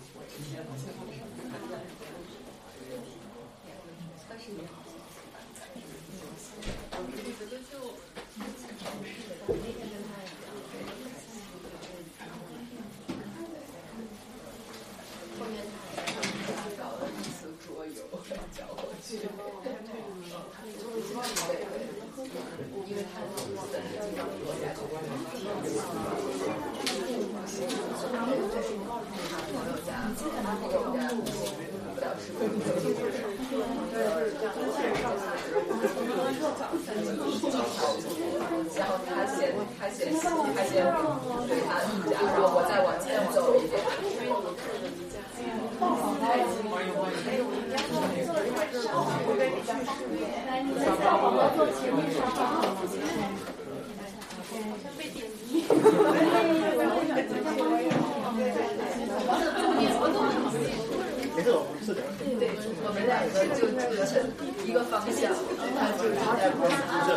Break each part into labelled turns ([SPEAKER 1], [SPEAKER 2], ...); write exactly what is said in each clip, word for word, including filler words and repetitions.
[SPEAKER 1] 我们两个就成一个方向，他就是在国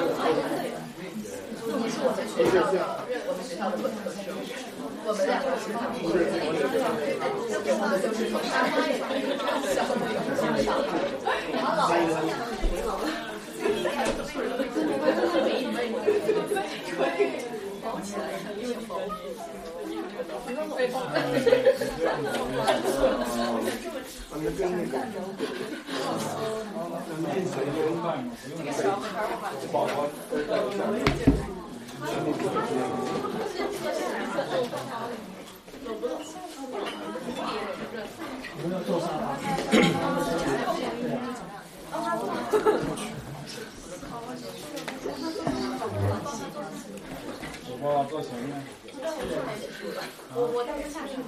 [SPEAKER 1] 你是我们学校的，我们学校的本科生，我们两个是他们学校的，我们就是从大学小学上来，然后老包起来很有风。被放在
[SPEAKER 2] 咱们跟那个这个小孩儿宝宝不要坐沙发。主播坐前面。
[SPEAKER 3] 我我到时候下去。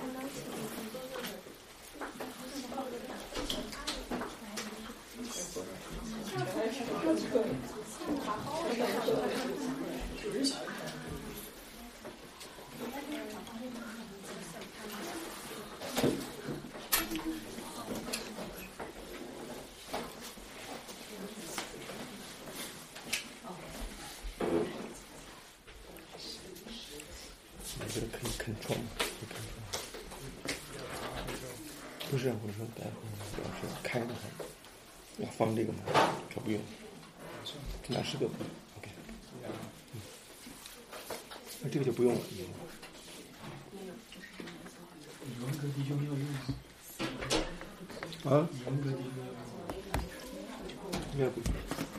[SPEAKER 2] 这个可以肯装吗？可以肯装。不是，我说待会儿要是开的话，要放这个吗？这不用。哪是个 ？OK。嗯。那这个就不用了。
[SPEAKER 4] 严格弟兄要
[SPEAKER 2] 啊？
[SPEAKER 4] 用。严格弟兄要用。
[SPEAKER 2] 应该不用。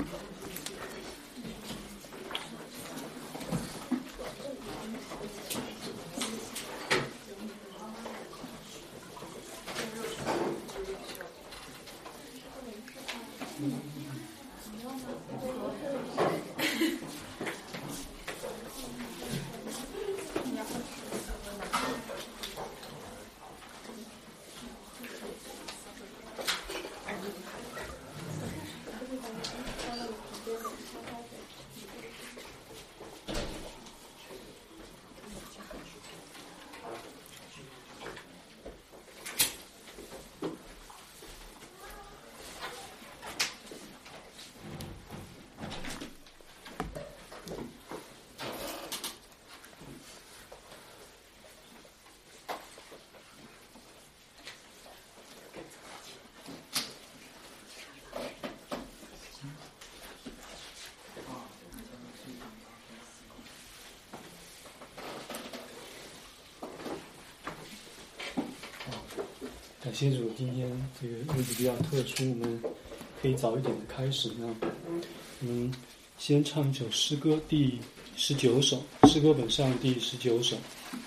[SPEAKER 4] 感谢主，今天这个日子比较特殊，我们可以早一点的开始呢。我们先唱一首诗歌，第十九首，诗歌本上第十九首。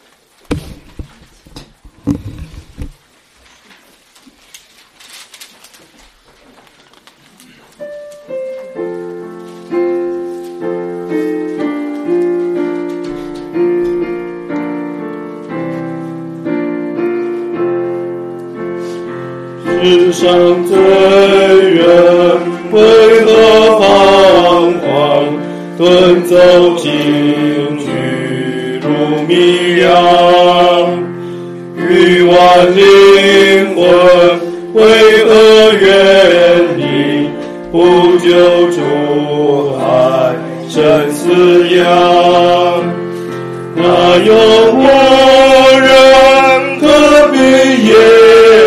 [SPEAKER 5] 世上罪人为何彷徨，遁走进去如迷羊？欲万灵魂为何远离，不救主还生死殃？哪有活人可比耶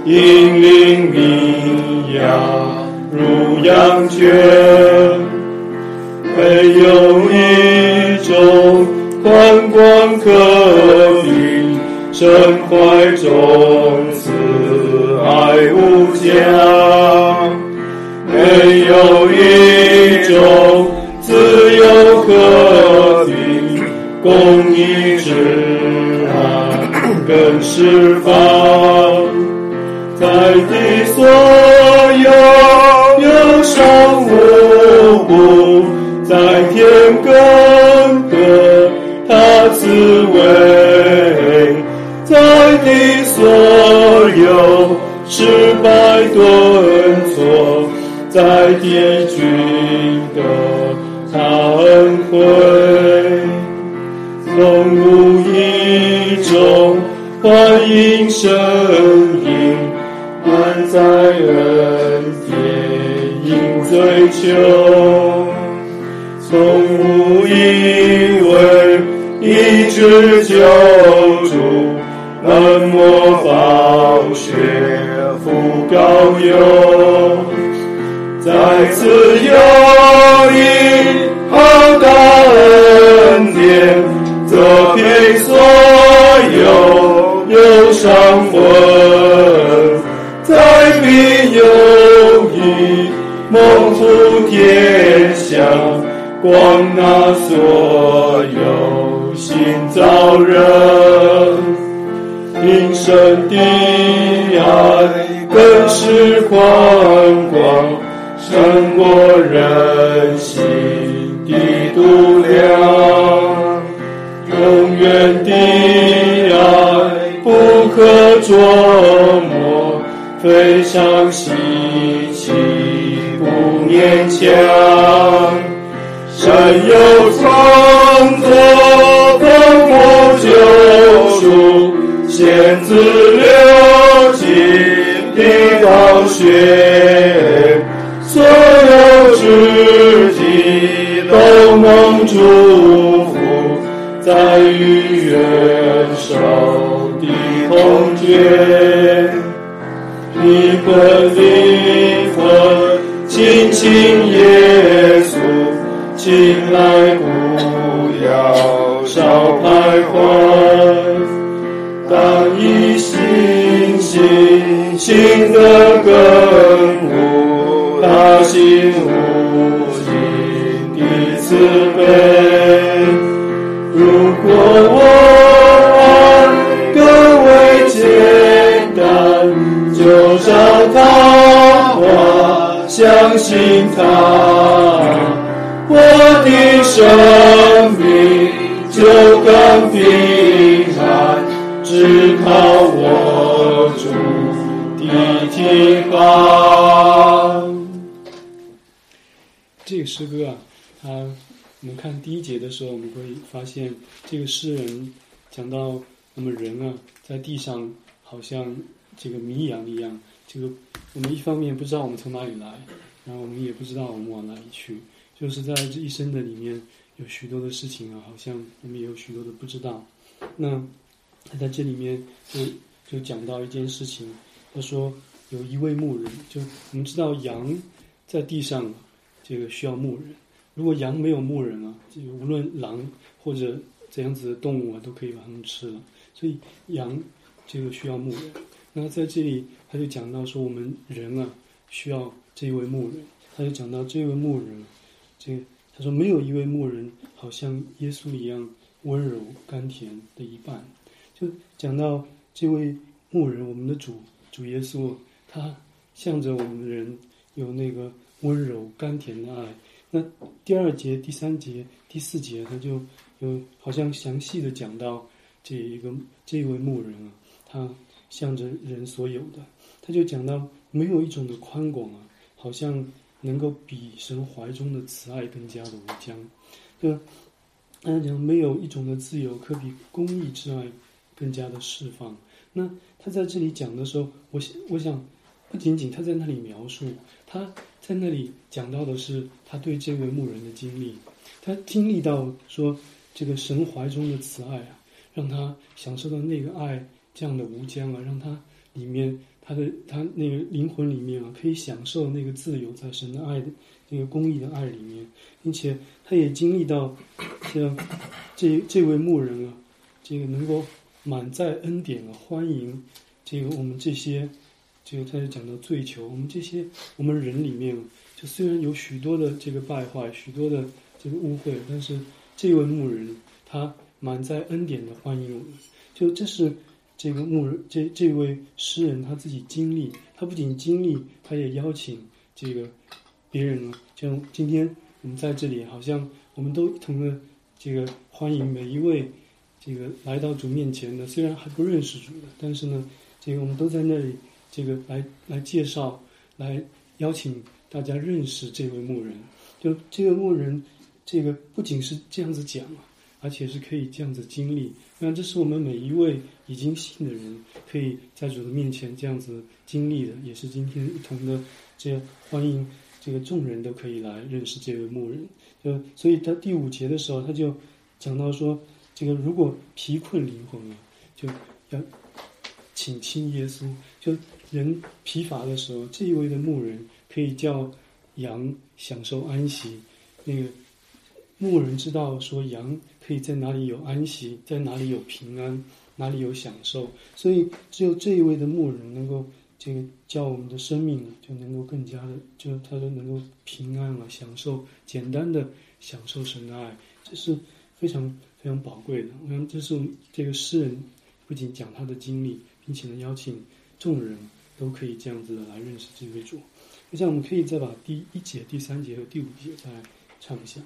[SPEAKER 5] 引领绵羊如羊圈，没有一种宽广可比，神怀中慈爱无疆，没有一种自由可比，公义之爱更释放，在地所有忧伤无故，在天更得他滋味，在地所有失败顿挫，在地均得他恩惠，总无一种欢迎声音，满载恩典应追求，从无一位医治救主，冷漠暴雪覆膏油，在此有一浩大恩典，责备所有忧伤魂，在必有一蒙福天下，光那所有新造人，因神的爱更是宽广，胜过人心的度量，永远的爱不可捉摸，非常稀奇不勉强，神有创作丰富救赎，先自流尽的宝血，所有肢体都蒙祝福，在于元首的同觉，你魂灵魂亲亲耶稣，请来不要少徘徊，当以信心心的根物，他心无尽的慈悲。如果我爱更为简单，就照他话，相信他，我的生命就更平安，只靠我主的提防。
[SPEAKER 4] 这个诗歌啊，它我们看第一节的时候，我们会发现这个诗人讲到，那么人啊，在地上好像这个迷羊一样，这个我们一方面不知道我们从哪里来，然后我们也不知道我们往哪里去，就是在这一生的里面有许多的事情啊，好像我们也有许多的不知道。那他在这里面就就讲到一件事情，他说有一位牧人，就我们知道羊在地上这个需要牧人，如果羊没有牧人啊，这个无论狼或者怎样子的动物啊，都可以把它们吃了。所以羊这个需要牧人。那在这里他就讲到说，我们人啊需要这一位牧人。他就讲到这位牧人，这个他说没有一位牧人好像耶稣一样温柔甘甜的一半。就讲到这位牧人，我们的主主耶稣，他向着我们人有那个温柔甘甜的爱。那第二节、第三节、第四节，他就有好像详细的讲到这一个这一位牧人啊，他向着人所有的，他就讲到没有一种的宽广啊，好像能够比神怀中的慈爱更加的无疆。就他讲没有一种的自由可比公义之爱更加的释放。那他在这里讲的时候，我我想不仅仅他在那里描述，他在那里讲到的是他对这位牧人的经历，他经历到说这个神怀中的慈爱啊，让他享受到那个爱这样的无疆啊，让他里面，他的他那个灵魂里面啊，可以享受那个自由，在神的爱的那个公义的爱里面，并且他也经历到像这这位牧人啊，这个能够满载恩典啊，欢迎这个我们这些，这个他就讲到追求我们这些我们人里面，就虽然有许多的这个败坏，许多的这个污秽，但是这位牧人他满载恩典的欢迎我们，就这是这个牧人这这位诗人他自己经历，他不仅经历，他也邀请这个别人呢，像今天我们在这里，好像我们都一同的这个欢迎每一位这个来到主面前的，虽然还不认识主的，但是呢，这个我们都在那里这个来来介绍，来邀请大家认识这位牧人。就这个牧人，这个不仅是这样子讲啊，而且是可以这样子经历。那这是我们每一位已经信的人，可以在主的面前这样子经历的，也是今天一同的这样欢迎这个众人都可以来认识这位牧人。就所以他第五节的时候，他就讲到说，这个如果疲困灵魂啊，就要请亲耶稣。就人疲乏的时候，这一位的牧人可以叫羊享受安息。那个牧人知道说羊可以在哪里有安息，在哪里有平安，哪里有享受，所以只有这一位的牧人能够这个叫我们的生命就能够更加的，就他说能够平安啊，享受简单的享受神的爱，这是非常非常宝贵的。我想这是这个诗人不仅讲他的经历，并且呢邀请众人都可以这样子的来认识这位主。我想我们可以再把第一节、第三节和第五节再唱一下。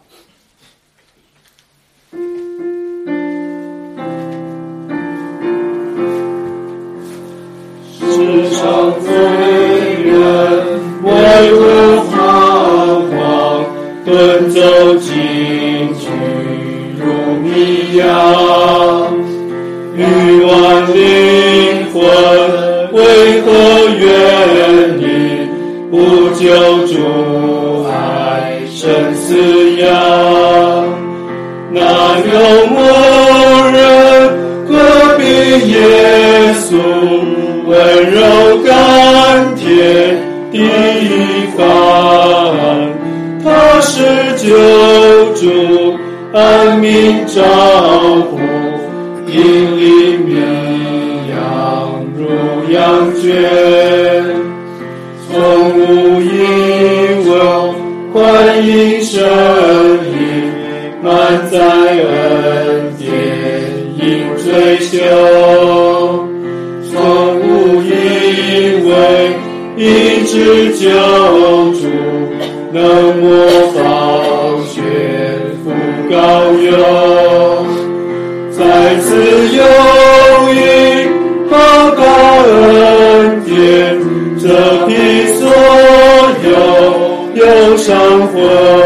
[SPEAKER 5] 世上罪人为我彷徨，奔走进去如迷羊，欲望灵魂为何远离？不救主爱生死样，哪有牧人隔壁耶稣温柔甘甜地方？他是救主安民照顾，引领绵羊如羊圈，从无一物欢迎声音，满载恩典应追求，从无一位医治救主，能模仿血父膏油，在此有一报告恩典，这批所有忧伤魂，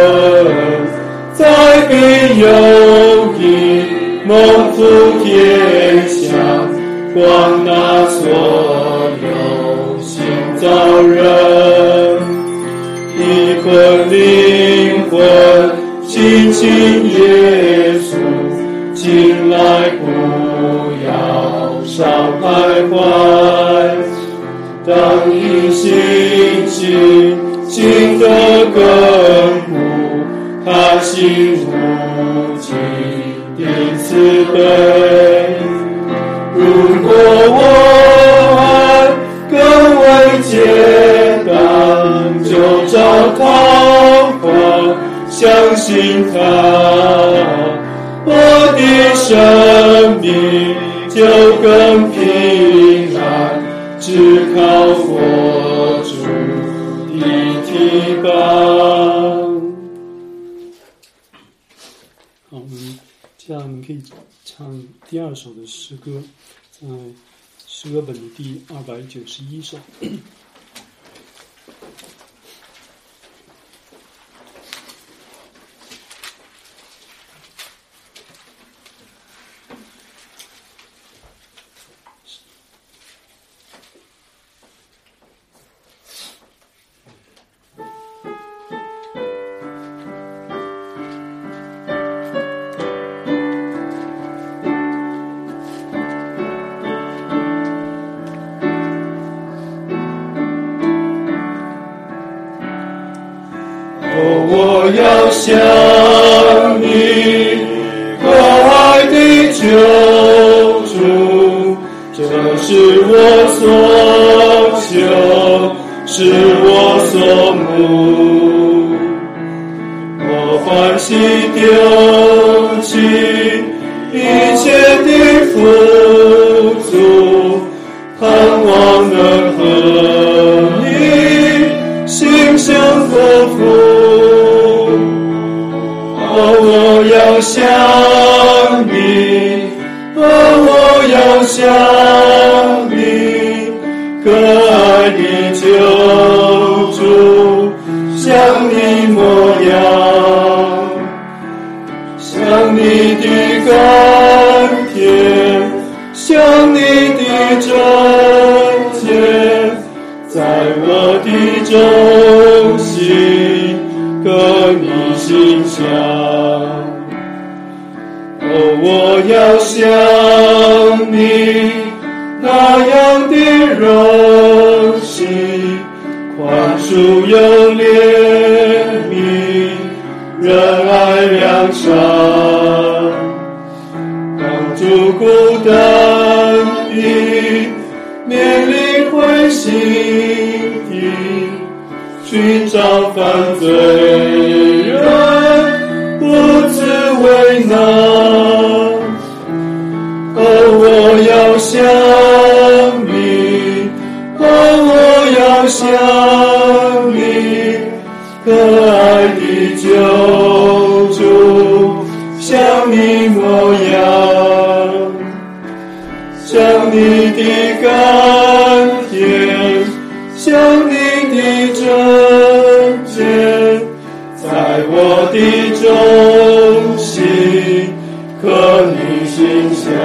[SPEAKER 5] 在必有一蒙福天下，广大所有新造人，一魂灵魂亲亲耶稣，进来不要少徘徊，当以信心心的根部，他心无尽的慈悲。如果我爱更为简单，就照他话相信他，我的生命就更平安，只靠佛主的提拔。
[SPEAKER 4] 好，我们这样可以唱第二首的诗歌，在诗歌本的第二百九十一首。
[SPEAKER 5] 我我要向你可爱的救主，这是我所求，是我所慕。我欢喜丢弃一切的富足，盼望能和你心相和福。哦，我要向你，哦，我要向你，可爱的救主，像你模样，像你的甘甜，像你的贞洁，在我的中心，跟你心相。哦，我要像你那样的柔性，宽恕有怜悯，仁爱良善，帮助孤单的面临灰心的，寻找犯罪人不自为难。哦，我要向你，哦，我要向你，可爱的救主，像你模样，像你的甘甜，像你的贞洁，在我的中心，可你心相。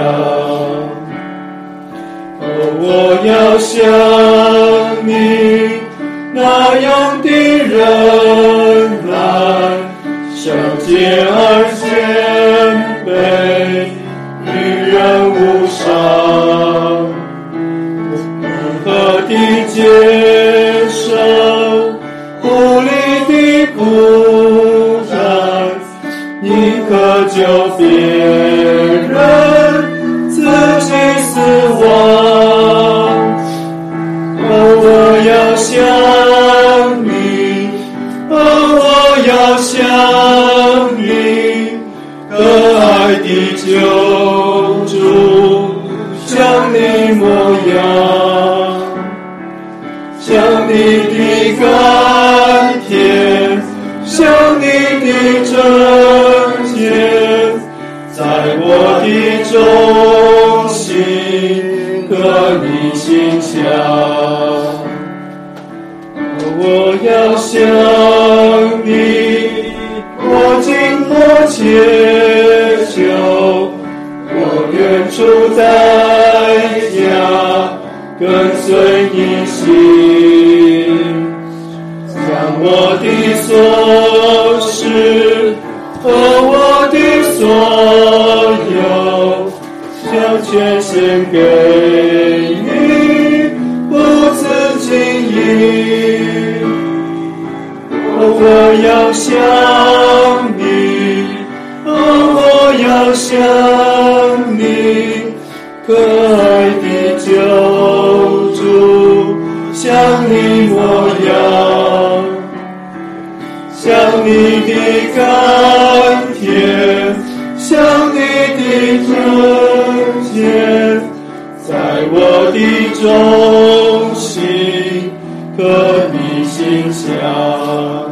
[SPEAKER 5] 哦，我要像你那样的忍耐，圣洁而谦卑，与人无伤，和的接受无力的孤单，你可救别人，自己死亡。哦，我要向你，哦，我要向你，可爱的救主，像你模样，像你的甘甜，像你的贞洁，在我的中心，可你心相。我要向你，我紧迫切求，我愿出代价，跟随你心，将我的所事和我的所有，将全献给你，不自经意。哦，我要向你，哦，我要向你，可爱的救主，像你模样，像你的甘甜，像你的贞洁，在我的中心，可你心相。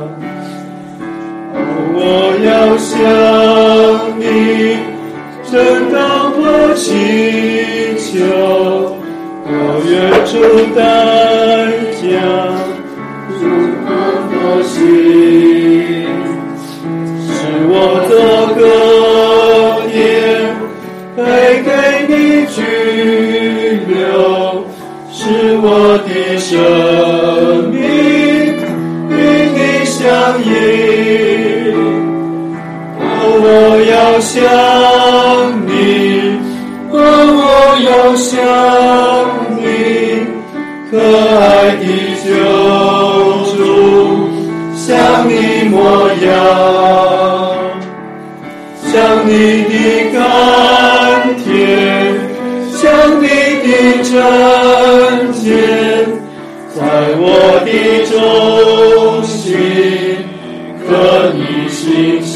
[SPEAKER 5] 我要向你正当我祈求，我愿出代价，主帮我心，使我做个点，配给你居留，使我的生命与你相依。我要向你，哦，我要向你，可爱的救主，像你模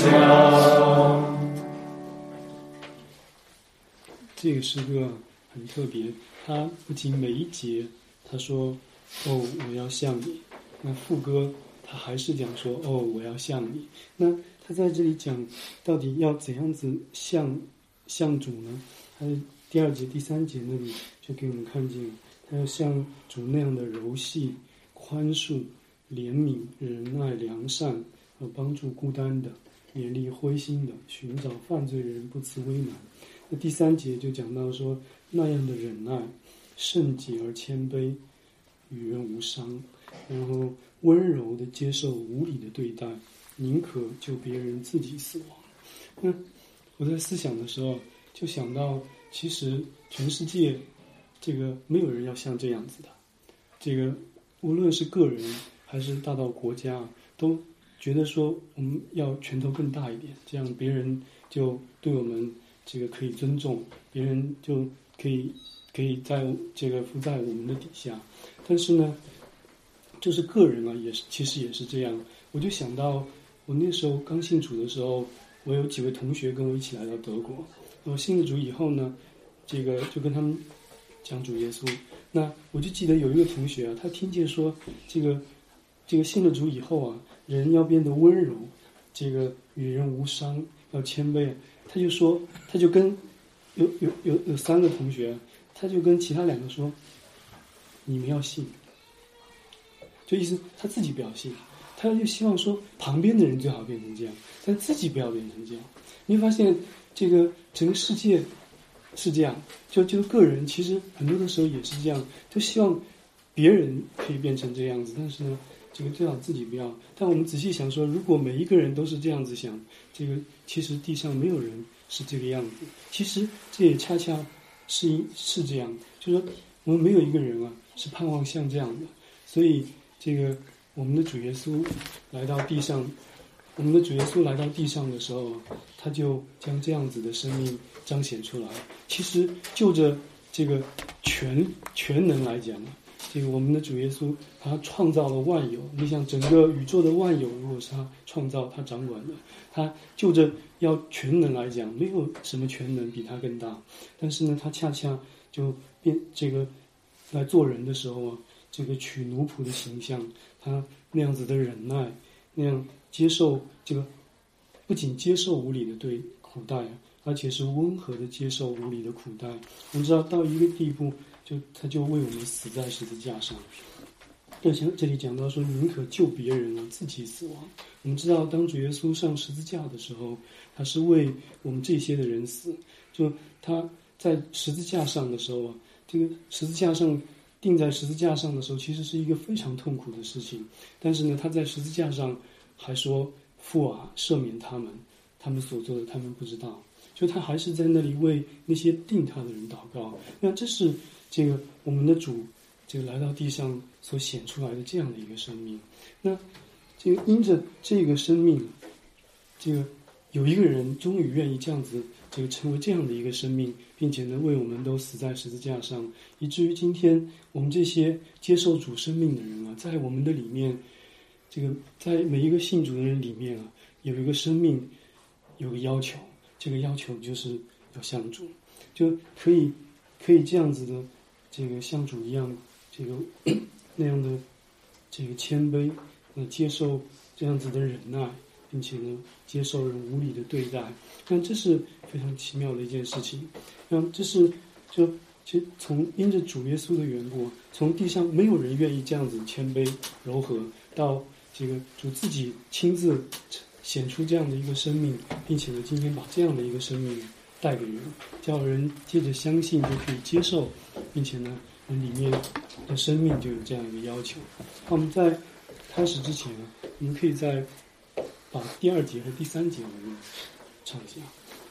[SPEAKER 4] 这个诗歌很特别，它不仅每一节他说哦我要向你，那副歌他还是讲说哦我要向你。那他在这里讲到底要怎样子向向主呢？他第二节第三节那里就给我们看见，他要像主那样的柔细、宽恕、怜悯、仁爱、良善，和帮助孤单的、勉励灰心的，寻找犯罪人，不辞为难。那第三节就讲到说，那样的忍耐，圣洁而谦卑，与人无伤，然后温柔的接受无理的对待，宁可救别人自己死亡。那我在思想的时候就想到，其实全世界这个没有人要像这样子的，这个无论是个人还是大到国家，都觉得说我们要拳头更大一点，这样别人就对我们这个可以尊重，别人就可以可以在这个服在我们的底下。但是呢，就是个人啊，也是其实也是这样。我就想到我那时候刚信主的时候，我有几位同学跟我一起来到德国。我信了主以后呢，这个就跟他们讲主耶稣。那我就记得有一个同学啊，他听见说这个这个信了主以后啊，人要变得温柔，这个与人无伤，要谦卑。他就说，他就跟有有有有三个同学，他就跟其他两个说，你们要信，就意思他自己不要信，他就希望说旁边的人最好变成这样，但自己不要变成这样。你会发现这个整个世界是这样，就就个人其实很多的时候也是这样，就希望别人可以变成这样子，但是呢这个最好自己不要。但我们仔细想说，如果每一个人都是这样子想，这个其实地上没有人是这个样子。其实这也恰恰是是这样，就是说我们没有一个人啊是盼望像这样的。所以这个我们的主耶稣来到地上，我们的主耶稣来到地上的时候，他就将这样子的生命彰显出来。其实就着这个全全能来讲，这个我们的主耶稣他创造了万有，你想整个宇宙的万有如果是他创造他掌管的，他就着要全能来讲，没有什么全能比他更大。但是呢他恰恰就变这个来做人的时候啊，这个取奴仆的形象，他那样子的忍耐，那样接受这个不仅接受无理的对苦待，而且是温和的接受无理的苦待。我们知道到一个地步，就他就为我们死在十字架上。这这里讲到说，宁可救别人而自己死亡。我们知道当主耶稣上十字架的时候，他是为我们这些的人死。就他在十字架上的时候啊，这个十字架上钉在十字架上的时候，其实是一个非常痛苦的事情。但是呢，他在十字架上还说，父啊，赦免他们，他们所做的他们不知道。就他还是在那里为那些定他的人祷告。那这是这个我们的主这个来到地上所显出来的这样的一个生命。那这个因着这个生命，这个有一个人终于愿意这样子这个成为这样的一个生命，并且呢为我们都死在十字架上，以至于今天我们这些接受主生命的人啊，在我们的里面，这个在每一个信主的人里面啊，有一个生命，有个要求，这个要求就是要像主，就可以可以这样子的这个像主一样，这个那样的这个谦卑，呃接受这样子的忍耐，并且呢接受人无理的对待。那这是非常奇妙的一件事情。那这是就其实从因着主耶稣的缘故，从地上没有人愿意这样子谦卑柔和，到这个主自己亲自显出这样的一个生命，并且呢今天把这样的一个生命带给人，叫人借着相信就可以接受，并且呢人里面的生命就有这样一个要求。那我们在开始之前呢，我们可以再把第二节和第三节我们唱一下。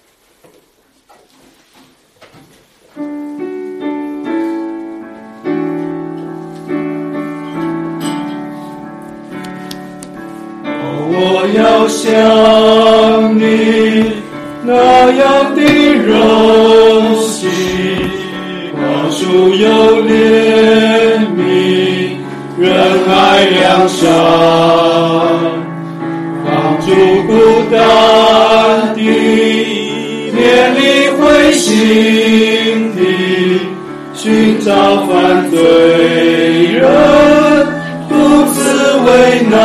[SPEAKER 5] 我要像你那样的柔细，宽恕有怜悯，仁爱良善，帮助孤单心地寻找犯罪人，独自为难。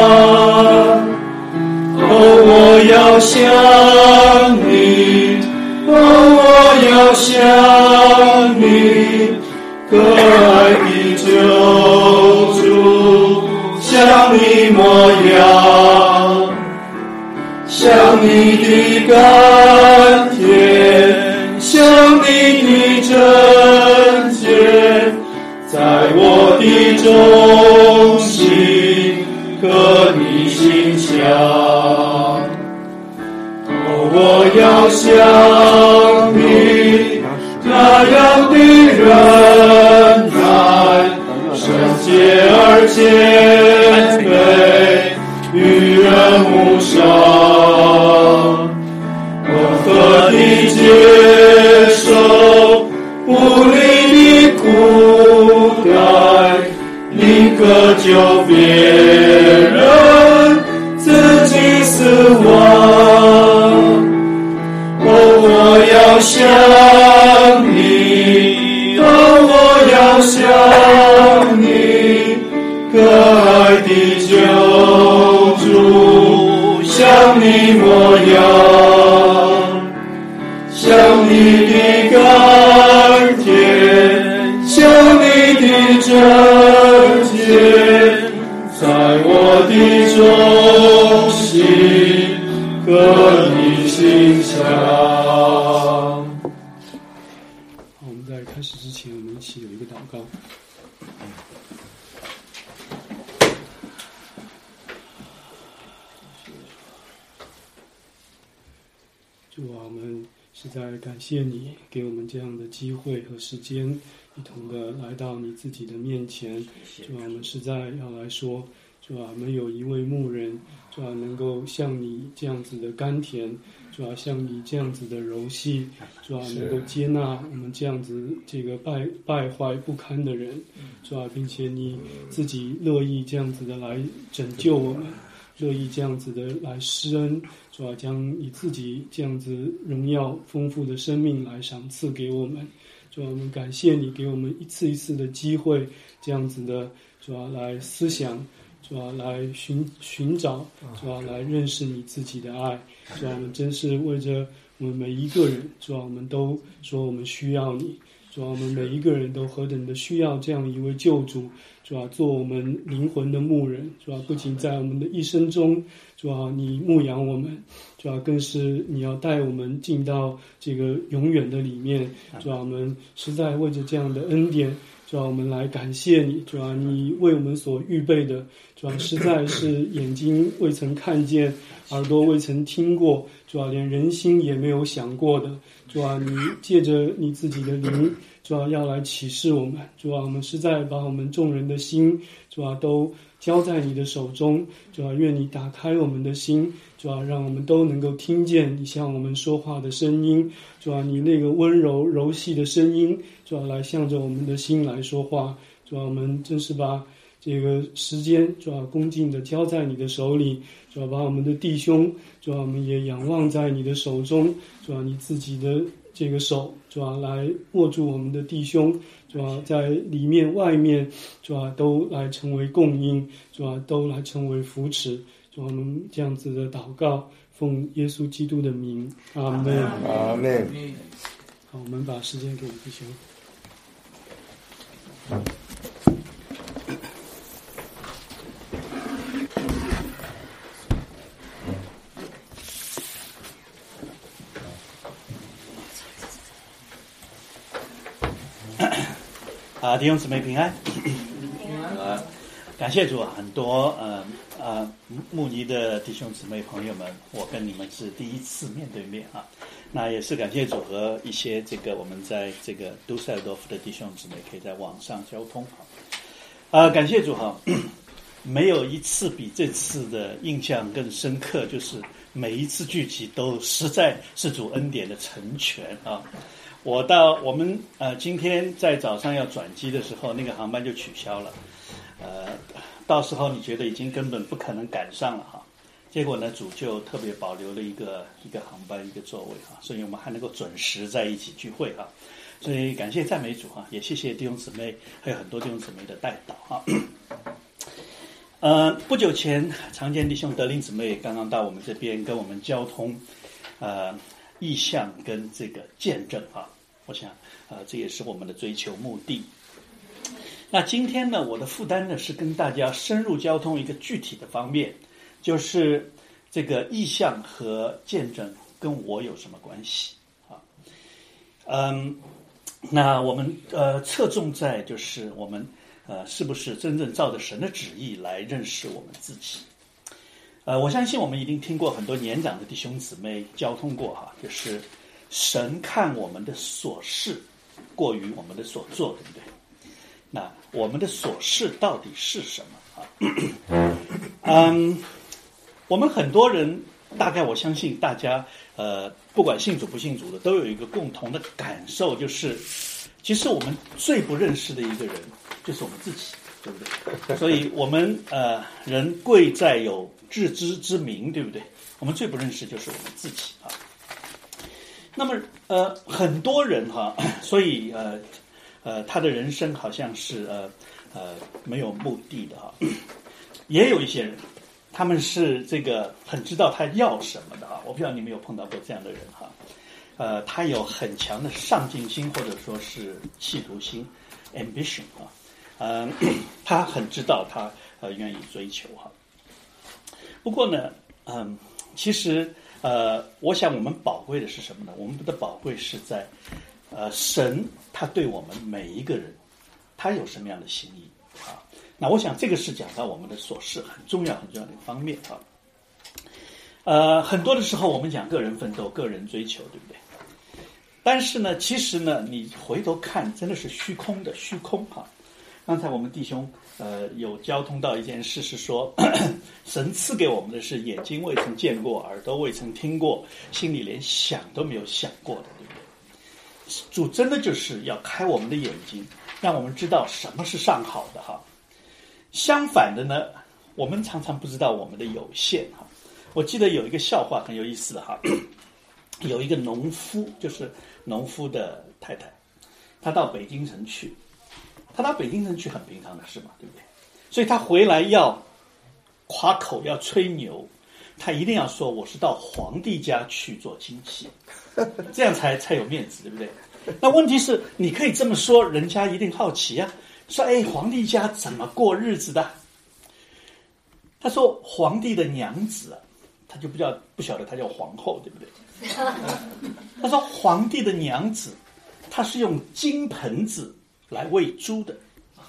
[SPEAKER 5] 哦，我要向你，哦，我要向你，可爱的救主，像你模样，像你的甘甜，像你的真洁，在我的中心，和你心相。哦，我要像你那样的忍耐，圣洁而谦卑，与人无伤。我和你接受无理的苦待，宁可救别人，自己死亡。哦，我要向你，哦，我要向你，可爱的救主，像你模样，像你的甘甜，像你的真洁，在我的中心，和你心相。
[SPEAKER 4] 好，我们在开始之前，我们一起有一个祷告。主啊，我们实在感谢你给我们这样的机会和时间，一同的来到你自己的面前。主啊，我们实在要来说，主啊，没有一位牧人，主啊，能够像你这样子的甘甜，主啊，像你这样子的柔细，主啊，能够接纳我们这样子这个败败坏不堪的人，主啊，并且你自己乐意这样子的来拯救我们，乐意这样子的来施恩，主啊，将你自己这样子荣耀丰富的生命来赏赐给我们。主啊，我们感谢你给我们一次一次的机会，这样子的主啊来思想，主啊来寻寻找，主啊来认识你自己的爱。主啊，我们真是为着我们每一个人，主啊，我们都说我们需要你。主啊，我们每一个人都何等的需要这样一位救主，主啊，做我们灵魂的牧人。主啊，不仅在我们的一生中，主啊，你牧养我们，主啊，更是你要带我们进到这个永远的里面。主啊，我们实在为着这样的恩典，主啊，我们来感谢你。主啊，你为我们所预备的，主啊，实在是眼睛未曾看见，耳朵未曾听过，主啊，连人心也没有想过的。主啊，你借着你自己的灵，主啊，要来启示我们。主啊，我们实在把我们众人的心，主啊，都交在你的手中。主啊，愿你打开我们的心，主啊，让我们都能够听见你向我们说话的声音。主啊，你那个温柔柔细的声音，主啊，来向着我们的心来说话。主啊，我们真是把这个时间，主啊，恭敬的交在你的手里。主啊，把我们的弟兄，主啊，我们也仰望在你的手中。主啊，你自己的这个手，主啊，来握住我们的弟兄，主啊，在里面外面，主啊，都来成为供应，主啊，都来成为扶持。主啊，我们这样子的祷告，奉耶稣基督的名，阿们。
[SPEAKER 2] 阿们。
[SPEAKER 4] 好，我们把时间给弟兄。
[SPEAKER 6] 啊，弟兄姊妹平安。呃，感谢主啊，很多呃呃慕尼的弟兄姊妹朋友们，我跟你们是第一次面对面啊。那也是感谢主和一些这个我们在这个杜塞尔多夫的弟兄姊妹可以在网上交通啊。呃，感谢主哈，没有一次比这次的印象更深刻，就是每一次聚集都实在是主恩典的成全啊。我到我们呃今天在早上要转机的时候，那个航班就取消了，呃，到时候你觉得已经根本不可能赶上了哈。 结果呢，主就特别保留了一个一个航班一个座位啊，所以我们还能够准时在一起聚会啊。所以感谢赞美主啊，也谢谢弟兄姊妹，还有很多弟兄姊妹的带导啊。呃，不久前常见弟兄德林姊妹刚刚到我们这边跟我们交通，呃，意向跟这个见证啊，我想呃这也是我们的追求目的。那今天呢，我的负担呢是跟大家深入交通一个具体的方面。就是这个意向和见证跟我有什么关系啊？嗯，那我们呃侧重在就是我们呃是不是真正照着神的旨意来认识我们自己？呃，我相信我们一定听过很多年长的弟兄姊妹交通过哈，就是神看我们的所事过于我们的所做，对不对？那我们的所事到底是什么啊？嗯。我们很多人，大概我相信大家，呃，不管信主不信主的，都有一个共同的感受，就是其实我们最不认识的一个人，就是我们自己，对不对？所以我们呃，人贵在有自知之明，对不对？我们最不认识就是我们自己啊。那么呃，很多人哈，所以呃呃，他的人生好像是呃呃没有目的的哈，也有一些人。他们是这个很知道他要什么的啊，我不知道你们有碰到过这样的人哈，呃，他有很强的上进心或者说是企图心 ，ambition 啊，呃，他很知道他呃愿意追求哈。不过呢，嗯，其实呃，我想我们宝贵的是什么呢？我们的宝贵是在呃神他对我们每一个人，他有什么样的心意啊？那我想这个是讲到我们的所事很重要很重要的一个方面啊。呃，很多的时候我们讲个人奋斗、个人追求，对不对？但是呢，其实呢，你回头看，真的是虚空的虚空哈。刚才我们弟兄呃有交通到一件事，是说咳咳神赐给我们的是眼睛未曾见过，耳朵未曾听过，心里连想都没有想过的，对不对？主真的就是要开我们的眼睛，让我们知道什么是上好的哈。相反的呢，我们常常不知道我们的有限哈。我记得有一个笑话很有意思的哈，有一个农夫，就是农夫的太太，他到北京城去，他到北京城去很平常的事嘛，对不对？所以他回来要夸口要吹牛，他一定要说我是到皇帝家去做亲戚，这样才才有面子，对不对？那问题是你可以这么说，人家一定好奇啊。说哎，皇帝家怎么过日子的？他说皇帝的娘子啊，他就不叫不晓得他叫皇后，对不对？他说皇帝的娘子，他是用金盆子来喂猪的。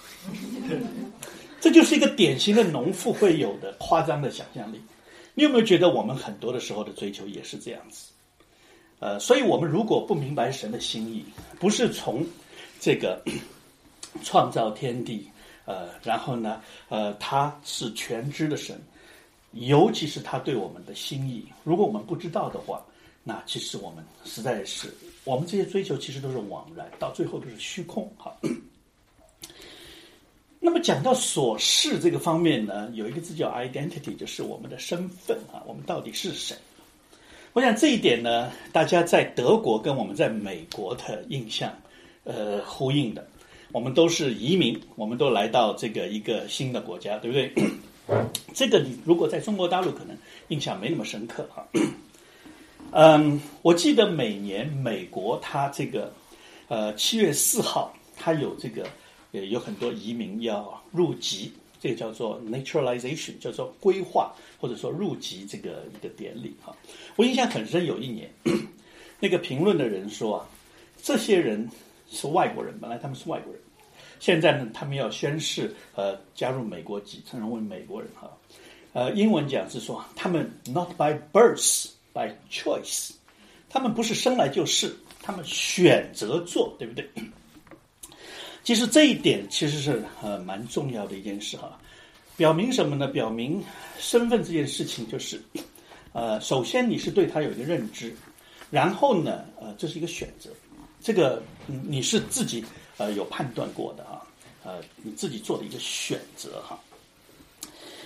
[SPEAKER 6] 这就是一个典型的农妇会有的夸张的想象力。你有没有觉得我们很多的时候的追求也是这样子？呃，所以我们如果不明白神的心意，不是从这个创造天地，呃，然后呢，呃，他是全知的神，尤其是他对我们的心意，如果我们不知道的话，那其实我们实在是，我们这些追求其实都是枉然，到最后都是虚空哈。那么讲到所事这个方面呢，有一个字叫 identity， 就是我们的身份啊，我们到底是谁？我想这一点呢，大家在德国跟我们在美国的印象，呃，呼应的。我们都是移民，我们都来到这个一个新的国家，对不对？这个你如果在中国大陆可能印象没那么深刻哈。嗯，我记得每年美国它这个呃七月四号，它有这个呃有很多移民要入籍，这个叫做 naturalization， 叫做规划或者说入籍这个一个典礼哈。我印象很深，有一年那个评论的人说啊，这些人是外国人，本来他们是外国人，现在呢，他们要宣誓，呃，加入美国籍，承认为美国人哈。呃，英文讲是说，他们 not by birth by choice， 他们不是生来就是，他们选择做，对不对？其实这一点其实是呃蛮重要的一件事哈。表明什么呢？表明身份这件事情就是，呃，首先你是对他有一个认知，然后呢，呃，这是一个选择。这个你是自己呃有判断过的啊，呃你自己做的一个选择哈。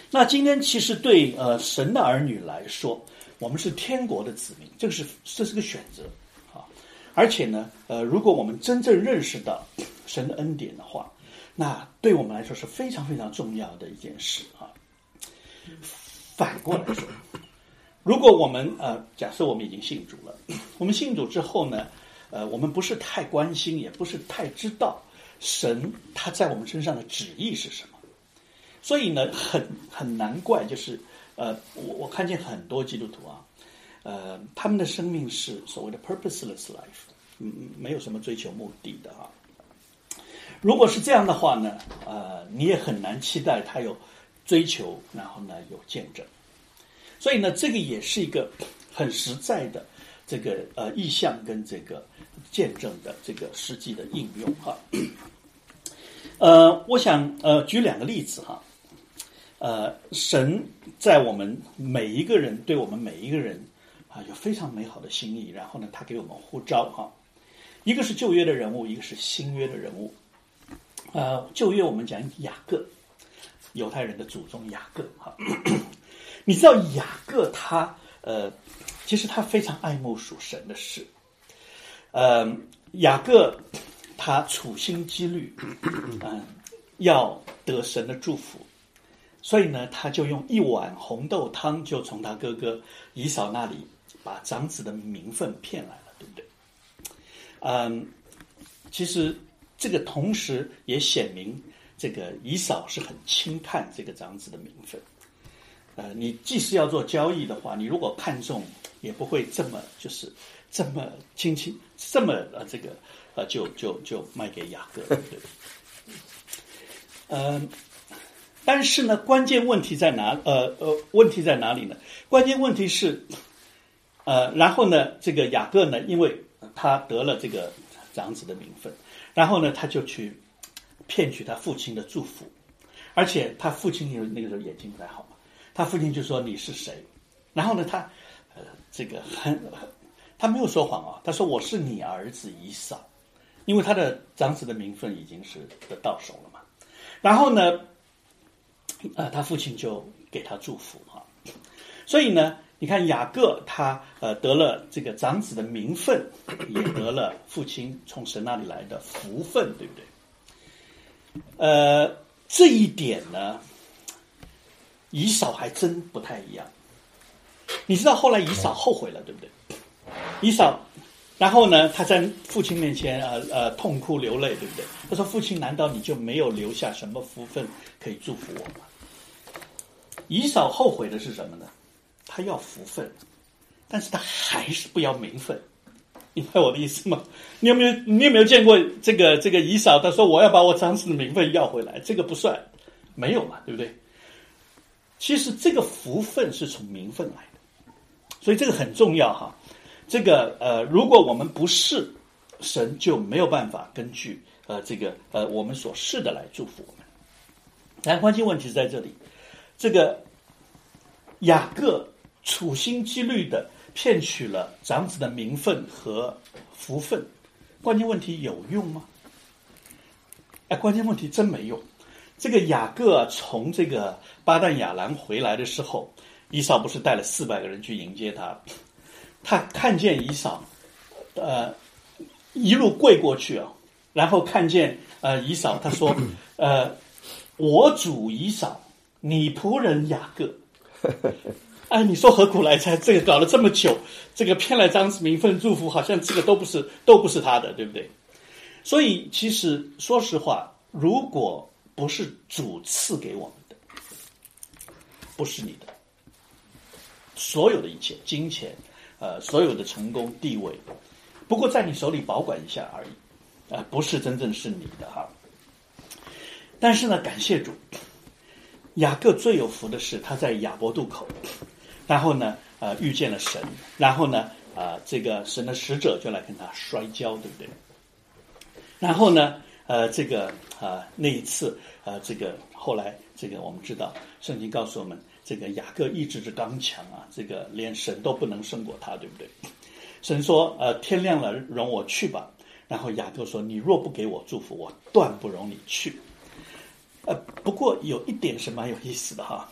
[SPEAKER 6] 那今天其实对呃神的儿女来说，我们是天国的子民，这个是这是个选择啊。而且呢，呃，如果我们真正认识到神的恩典的话，那对我们来说是非常非常重要的一件事啊。反过来说，如果我们呃假设我们已经信主了，我们信主之后呢，呃，我们不是太关心，也不是太知道神他在我们身上的旨意是什么，所以呢，很很难怪，就是呃，我我看见很多基督徒啊，呃，他们的生命是所谓的 purposeless life， 嗯，没有什么追求目的的啊。如果是这样的话呢，呃，你也很难期待他有追求，然后呢有见证。所以呢，这个也是一个很实在的这个呃意象跟这个见证的这个实际的应用哈。呃，我想呃举两个例子哈。呃，神在我们每一个人对我们每一个人啊有非常美好的心意，然后呢，他给我们呼召哈。一个是旧约的人物，一个是新约的人物。呃，旧约我们讲雅各，犹太人的祖宗雅各哈。你知道雅各他呃，其实他非常爱慕属神的事。呃，雅各他处心积虑，嗯、呃，要得神的祝福，所以呢，他就用一碗红豆汤，就从他哥哥以扫那里把长子的名分骗来了，对不对？嗯，其实这个同时也显明，这个以扫是很轻看这个长子的名分。呃，你即使要做交易的话，你如果看中，也不会这么就是这么轻轻这么呃这个呃就就就卖给雅各，对不对？呃，但是呢，关键问题在哪？呃呃，问题在哪里呢？关键问题是，呃，然后呢，这个雅各呢，因为他得了这个长子的名分，然后呢，他就去骗取他父亲的祝福，而且他父亲那个时候眼睛不太好嘛。他父亲就说你是谁，然后呢，他呃这个很很他没有说谎啊，他说我是你儿子以扫，因为他的长子的名分已经是得到手了嘛。然后呢，呃他父亲就给他祝福啊，所以呢，你看雅各他呃得了这个长子的名分，也得了父亲从神那里来的福分，对不对？呃，这一点呢。以扫还真不太一样，你知道后来以扫后悔了，对不对？以扫，然后呢，他在父亲面前呃呃痛哭流泪，对不对？他说：“父亲，难道你就没有留下什么福分可以祝福我吗？”以扫后悔的是什么呢？他要福分，但是他还是不要名分，明白我的意思吗？你有没有你有没有见过这个这个以扫？他说：“我要把我长子的名分要回来，这个不算，没有嘛，对不对？”其实这个福分是从名分来的，所以这个很重要哈。这个呃，如果我们不是神，就没有办法根据呃这个呃我们所是的来祝福我们。但关键问题是在这里，这个雅各处心积虑的骗取了长子的名分和福分，关键问题有用吗？哎，关键问题真没用。这个雅各、啊、从这个巴旦亚兰回来的时候，以扫不是带了四百个人去迎接他，他看见以扫，呃，一路跪过去啊，然后看见呃以扫，他说，呃，我主以扫，你仆人雅各，哎，你说何苦来哉？这个搞了这么久，这个骗来长子名分祝福，好像这个都不是都不是他的，对不对？所以其实说实话，如果不是主赐给我们的，不是你的，所有的一切，金钱，呃，所有的成功、地位，不过在你手里保管一下而已，啊、呃，不是真正是你的哈。但是呢，感谢主，雅各最有福的是他在雅博渡口，然后呢，呃，遇见了神，然后呢，啊、呃，这个神的使者就来跟他摔跤，对不对？然后呢？呃，这个啊、呃，那一次，呃，这个后来，这个我们知道，圣经告诉我们，这个雅各意志之刚强啊，这个连神都不能胜过他，对不对？神说，呃，天亮了，容我去吧。然后雅各说，你若不给我祝福，我断不容你去。呃，不过有一点是蛮有意思的哈，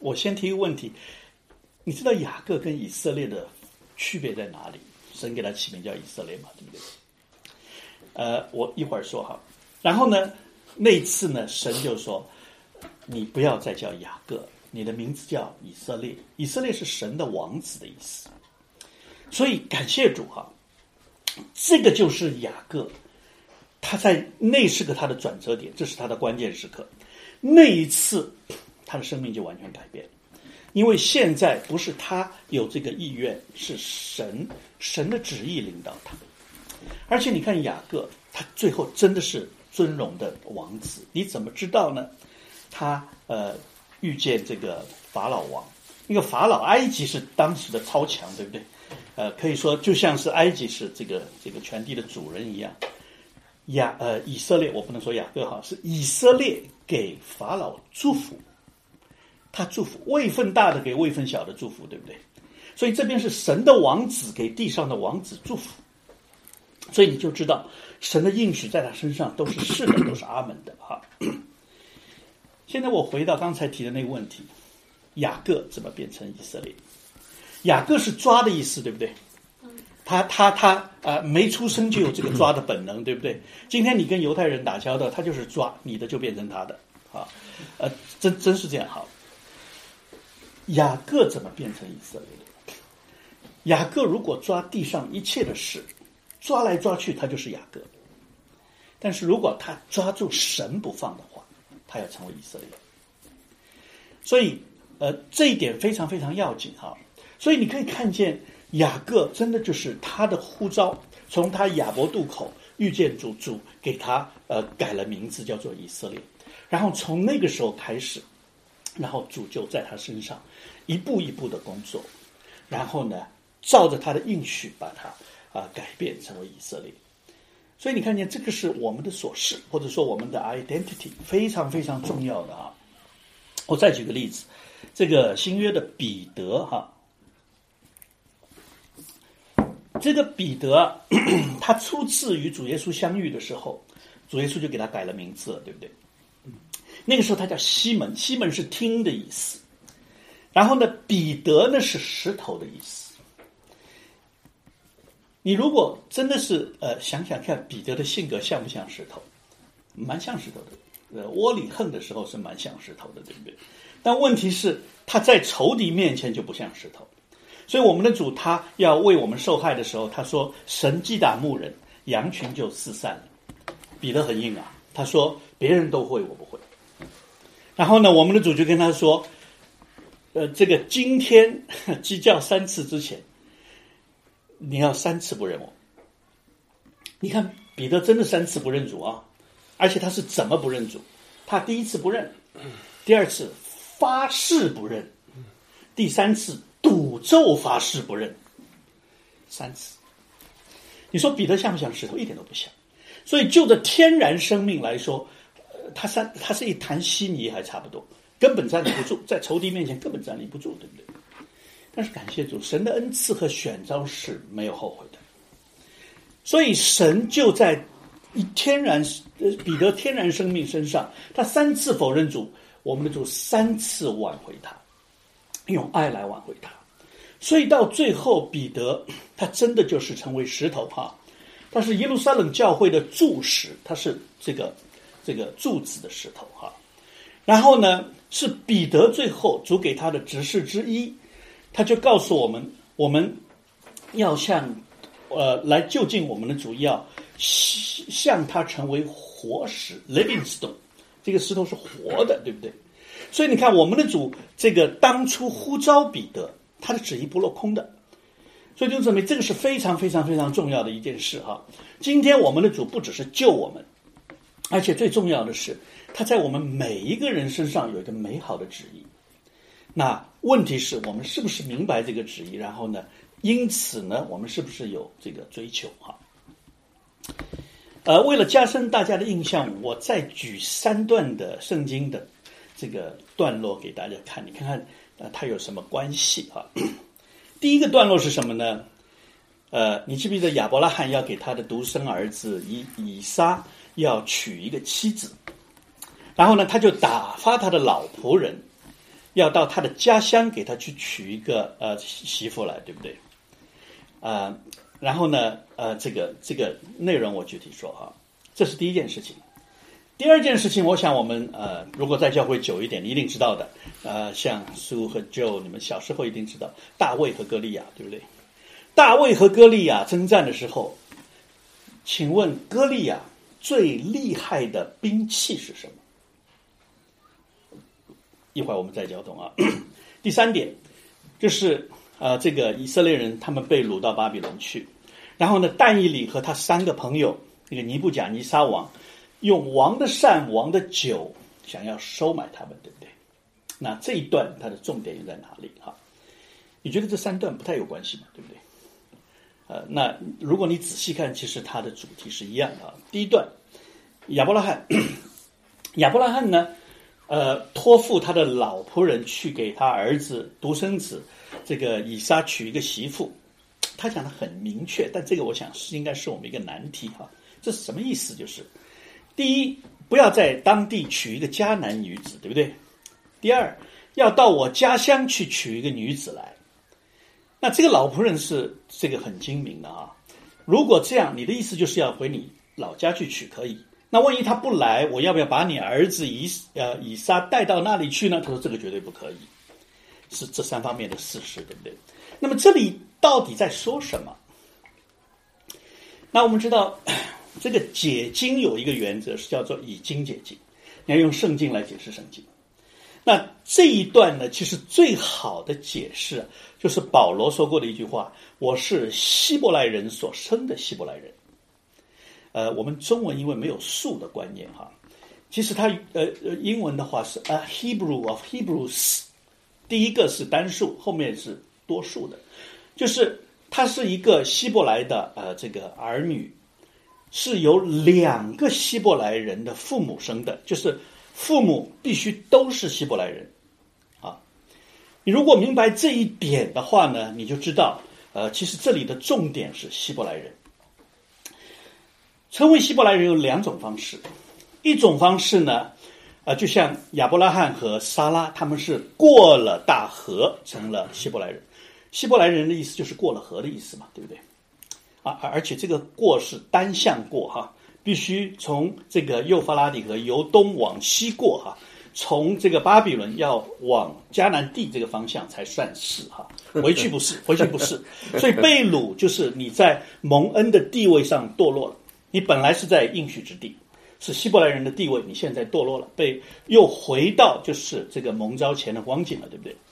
[SPEAKER 6] 我先提一个问题，你知道雅各跟以色列的区别在哪里？神给他起名叫以色列嘛，对不对？呃，我一会儿说哈。然后呢，那一次呢，神就说，你不要再叫雅各，你的名字叫以色列。以色列是神的王子的意思。所以感谢主哈，这个就是雅各，他在那是个他的转折点，这是他的关键时刻。那一次，他的生命就完全改变，因为现在不是他有这个意愿，是神神的旨意领导他。而且你看雅各，他最后真的是尊荣的王子。你怎么知道呢？他呃遇见这个法老王，那个法老埃及是当时的超强，对不对？呃，可以说就像是埃及是这个这个全地的主人一样。雅呃以色列，我不能说雅各哈，是以色列给法老祝福，他祝福位分大的给位分小的祝福，对不对？所以这边是神的王子给地上的王子祝福，所以你就知道神的应许在他身上都是是的，都是阿门的哈。现在我回到刚才提的那个问题，雅各怎么变成以色列？雅各是抓的意思，对不对？他他他呃没出生就有这个抓的本能，对不对？今天你跟犹太人打交道，他就是抓你的就变成他的啊，呃，真真是这样好。雅各怎么变成以色列的？雅各如果抓地上一切的事，抓来抓去他就是雅各。但是如果他抓住神不放的话，他要成为以色列。所以呃这一点非常非常要紧哈。所以你可以看见雅各真的就是他的呼召，从他亚伯渡口遇见主，主给他呃改了名字叫做以色列，然后从那个时候开始，然后主就在他身上一步一步的工作，然后呢照着他的应许把他啊、呃、改变成为以色列。所以你看见这个是我们的所事，或者说我们的 identity 非常非常重要的啊。我再举个例子，这个新约的彼得哈。这个彼得他初次与主耶稣相遇的时候，主耶稣就给他改了名字了，对不对？那个时候他叫西门，西门是听的意思，然后呢彼得呢是石头的意思。你如果真的是呃想想看彼得的性格像不像石头？蛮像石头的，呃窝里横的时候是蛮像石头的，对不对？但问题是他在仇敌面前就不像石头。所以我们的主他要为我们受害的时候，他说神击打牧人，羊群就四散了。彼得很硬啊，他说别人都会我不会。然后呢我们的主就跟他说呃，这个今天鸡叫三次之前你要三次不认我。你看彼得真的三次不认主啊，而且他是怎么不认主？他第一次不认，第二次发誓不认，第三次赌咒发誓不认，三次。你说彼得像不像石头？一点都不像。所以就着天然生命来说，呃、他三他是一滩稀泥还差不多，根本站立不住，在仇敌面前根本站立不住，对不对？但是感谢主，神的恩赐和选召是没有后悔的。所以神就在天然彼得天然生命身上，他三次否认主，我们的主三次挽回他，用爱来挽回他。所以到最后彼得他真的就是成为石头哈，他是耶路撒冷教会的柱石，他是这个这个柱子的石头哈。然后呢是彼得最后主给他的指示之一，他就告诉我们，我们要向呃来就近我们的主，要向他成为活石 living stone， 这个石头是活的，对不对？所以你看我们的主这个当初呼召彼得，他的旨意不落空的。所以就证明这个是非常非常非常重要的一件事哈。今天我们的主不只是救我们，而且最重要的是他在我们每一个人身上有一个美好的旨意。那问题是我们是不是明白这个旨意，然后呢因此呢我们是不是有这个追求哈？呃，为了加深大家的印象，我再举三段的圣经的这个段落给大家看，你看看呃它有什么关系哈？第一个段落是什么呢？呃，你记不记得亚伯拉罕要给他的独生儿子以以撒要娶一个妻子，然后呢他就打发他的老仆人要到他的家乡给他去娶一个呃媳妇来，对不对？呃，然后呢，呃，这个这个内容我具体说哈，这是第一件事情。第二件事情，我想我们呃，如果在教会久一点，你一定知道的。呃，像苏和 Joe， 你们小时候一定知道大卫和歌利亚，对不对？大卫和歌利亚征战的时候，请问歌利亚最厉害的兵器是什么？一会儿我们再交通啊。第三点就是呃，这个以色列人他们被掳到巴比伦去，然后呢，但以理和他三个朋友，那个尼布甲尼撒王，用王的膳、王的酒，想要收买他们，对不对？那这一段它的重点又在哪里？哈，你觉得这三段不太有关系吗？对不对？呃，那如果你仔细看，其实它的主题是一样的啊。第一段，亚伯拉罕，亚伯拉罕呢？呃，托付他的老仆人去给他儿子独生子这个以撒娶一个媳妇，他讲的很明确，但这个我想是应该是我们一个难题哈。这是什么意思？就是第一，不要在当地娶一个迦南女子，对不对？第二，要到我家乡去娶一个女子来。那这个老仆人是这个很精明的啊。如果这样，你的意思就是要回你老家去娶，可以。那万一他不来，我要不要把你儿子以呃以撒带到那里去呢？他说这个绝对不可以，是这三方面的事实，对不对？那么这里到底在说什么？那我们知道，这个解经有一个原则是叫做以经解经，你要用圣经来解释圣经。那这一段呢，其实最好的解释就是保罗说过的一句话：我是希伯来人所生的希伯来人。呃，我们中文因为没有数的观念哈，其实它呃呃英文的话是 a Hebrew of Hebrews， 第一个是单数，后面是多数的，就是他是一个希伯来的呃这个儿女，是由两个希伯来人的父母生的，就是父母必须都是希伯来人啊。你如果明白这一点的话呢，你就知道呃其实这里的重点是希伯来人。成为希伯来人有两种方式，一种方式呢，呃，就像亚伯拉罕和撒拉，他们是过了大河成了希伯来人。希伯来人的意思就是过了河的意思嘛，对不对？啊，而且这个过是单向过哈，必须从这个幼发拉底河由东往西过哈，从这个巴比伦要往迦南地这个方向才算是哈，回去不是，回去不是。所以被掳就是你在蒙恩的地位上堕落了。你本来是在应许之地，是希伯来人的地位，你现在堕落了，被又回到就是这个蒙召前的光景了，对不对？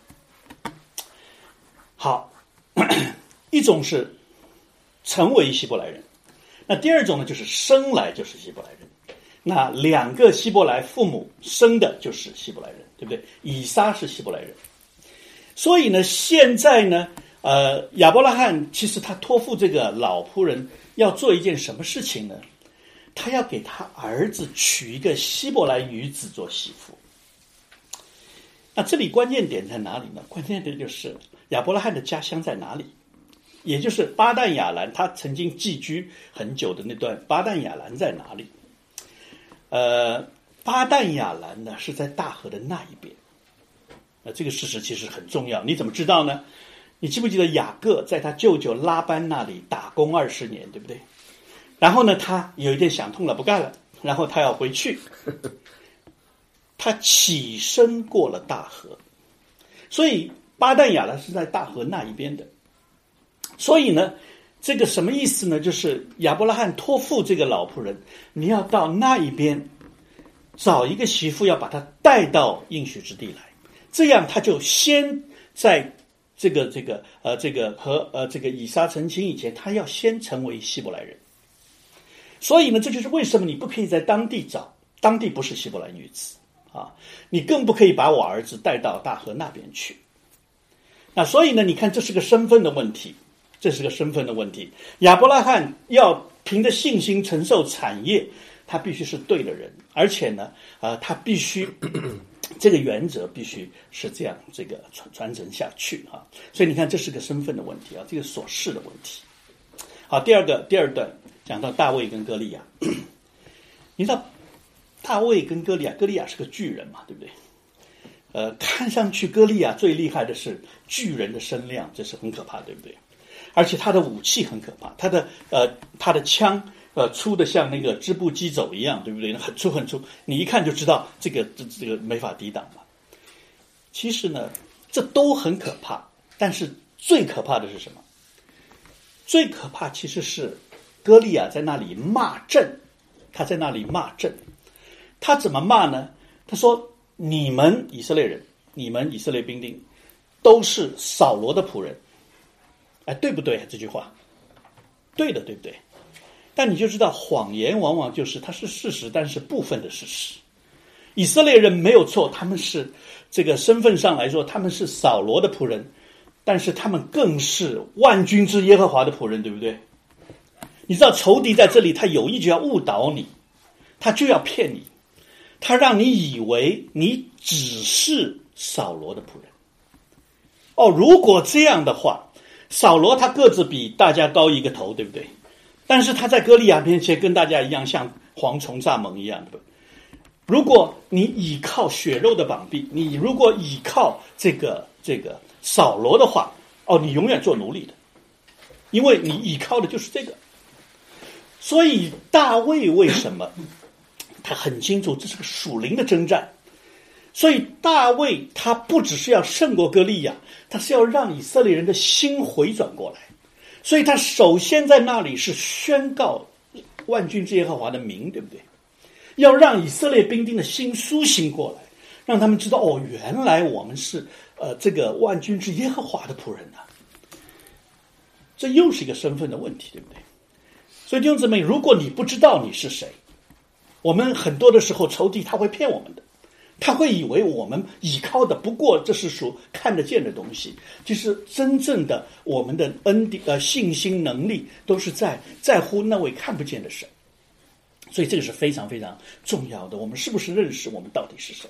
[SPEAKER 6] 好，一种是成为希伯来人，那第二种呢，就是生来就是希伯来人。那两个希伯来父母生的就是希伯来人，对不对？以撒是希伯来人，所以呢，现在呢，呃，亚伯拉罕其实他托付这个老仆人。要做一件什么事情呢？他要给他儿子娶一个希伯来女子做媳妇。那这里关键点在哪里呢？关键点就是亚伯拉罕的家乡在哪里，也就是巴旦亚兰，他曾经寄居很久的那段巴旦亚兰在哪里？呃，巴旦亚兰呢是在大河的那一边。那这个事实其实很重要，你怎么知道呢？你记不记得雅各在他舅舅拉班那里打工二十年，对不对？然后呢，他有一天想通了，不干了，然后他要回去，他起身过了大河，所以巴旦亚兰是在大河那一边的。所以呢，这个什么意思呢？就是亚伯拉罕托付这个老仆人，你要到那一边找一个媳妇，要把她带到应许之地来，这样他就先在。这个这个呃这个和呃这个以撒成亲以前，他要先成为希伯来人。所以呢，这就是为什么你不可以在当地找，当地不是希伯来女子啊，你更不可以把我儿子带到大河那边去。那所以呢，你看这是个身份的问题，这是个身份的问题。亚伯拉罕要凭着信心承受产业，他必须是对的人，而且呢，呃，他必须。这个原则必须是这样，这个传传承下去啊。所以你看，这是个身份的问题啊，这个所事的问题。好，第二个第二段讲到大卫跟歌利亚，你知道大卫跟歌利亚，歌利亚是个巨人嘛，对不对？ 呃，看上去歌利亚最厉害的是巨人的身量，这是很可怕，对不对？而且他的武器很可怕，他的呃他的枪呃粗的像那个织布机走一样，对不对？很粗很粗，你一看就知道这个这这个没法抵挡嘛。其实呢，这都很可怕，但是最可怕的是什么？最可怕其实是歌利亚在那里骂阵，他在那里骂阵，他怎么骂呢？他说：“你们以色列人，你们以色列兵丁，都是扫罗的仆人。”哎，对不对？这句话，对的，对不对？但你就知道，谎言往往就是它是事实，但是部分的事实。以色列人没有错，他们是这个身份上来说，他们是扫罗的仆人，但是他们更是万军之耶和华的仆人，对不对？你知道仇敌在这里，他有意就要误导你，他就要骗你，他让你以为你只是扫罗的仆人。哦，如果这样的话，扫罗他个子比大家高一个头，对不对？但是他在歌利亚面前跟大家一样，像蝗虫蚱蜢一样的。如果你倚靠血肉的膀臂，你如果倚靠这个这个扫罗的话，哦，你永远做奴隶的，因为你倚靠的就是这个。所以大卫为什么他很清楚这是个属灵的征战？所以大卫他不只是要胜过歌利亚，他是要让以色列人的心回转过来。所以他首先在那里是宣告万军之耶和华的名，对不对？要让以色列兵丁的心苏醒过来，让他们知道，哦，原来我们是呃这个万军之耶和华的仆人啊。这又是一个身份的问题，对不对？所以弟兄姊妹，如果你不知道你是谁，我们很多的时候仇敌他会骗我们的，他会以为我们倚靠的不过这是属看得见的东西，其实真正的我们的恩典呃信心能力都是在在乎那位看不见的神。所以这个是非常非常重要的，我们是不是认识我们到底是谁？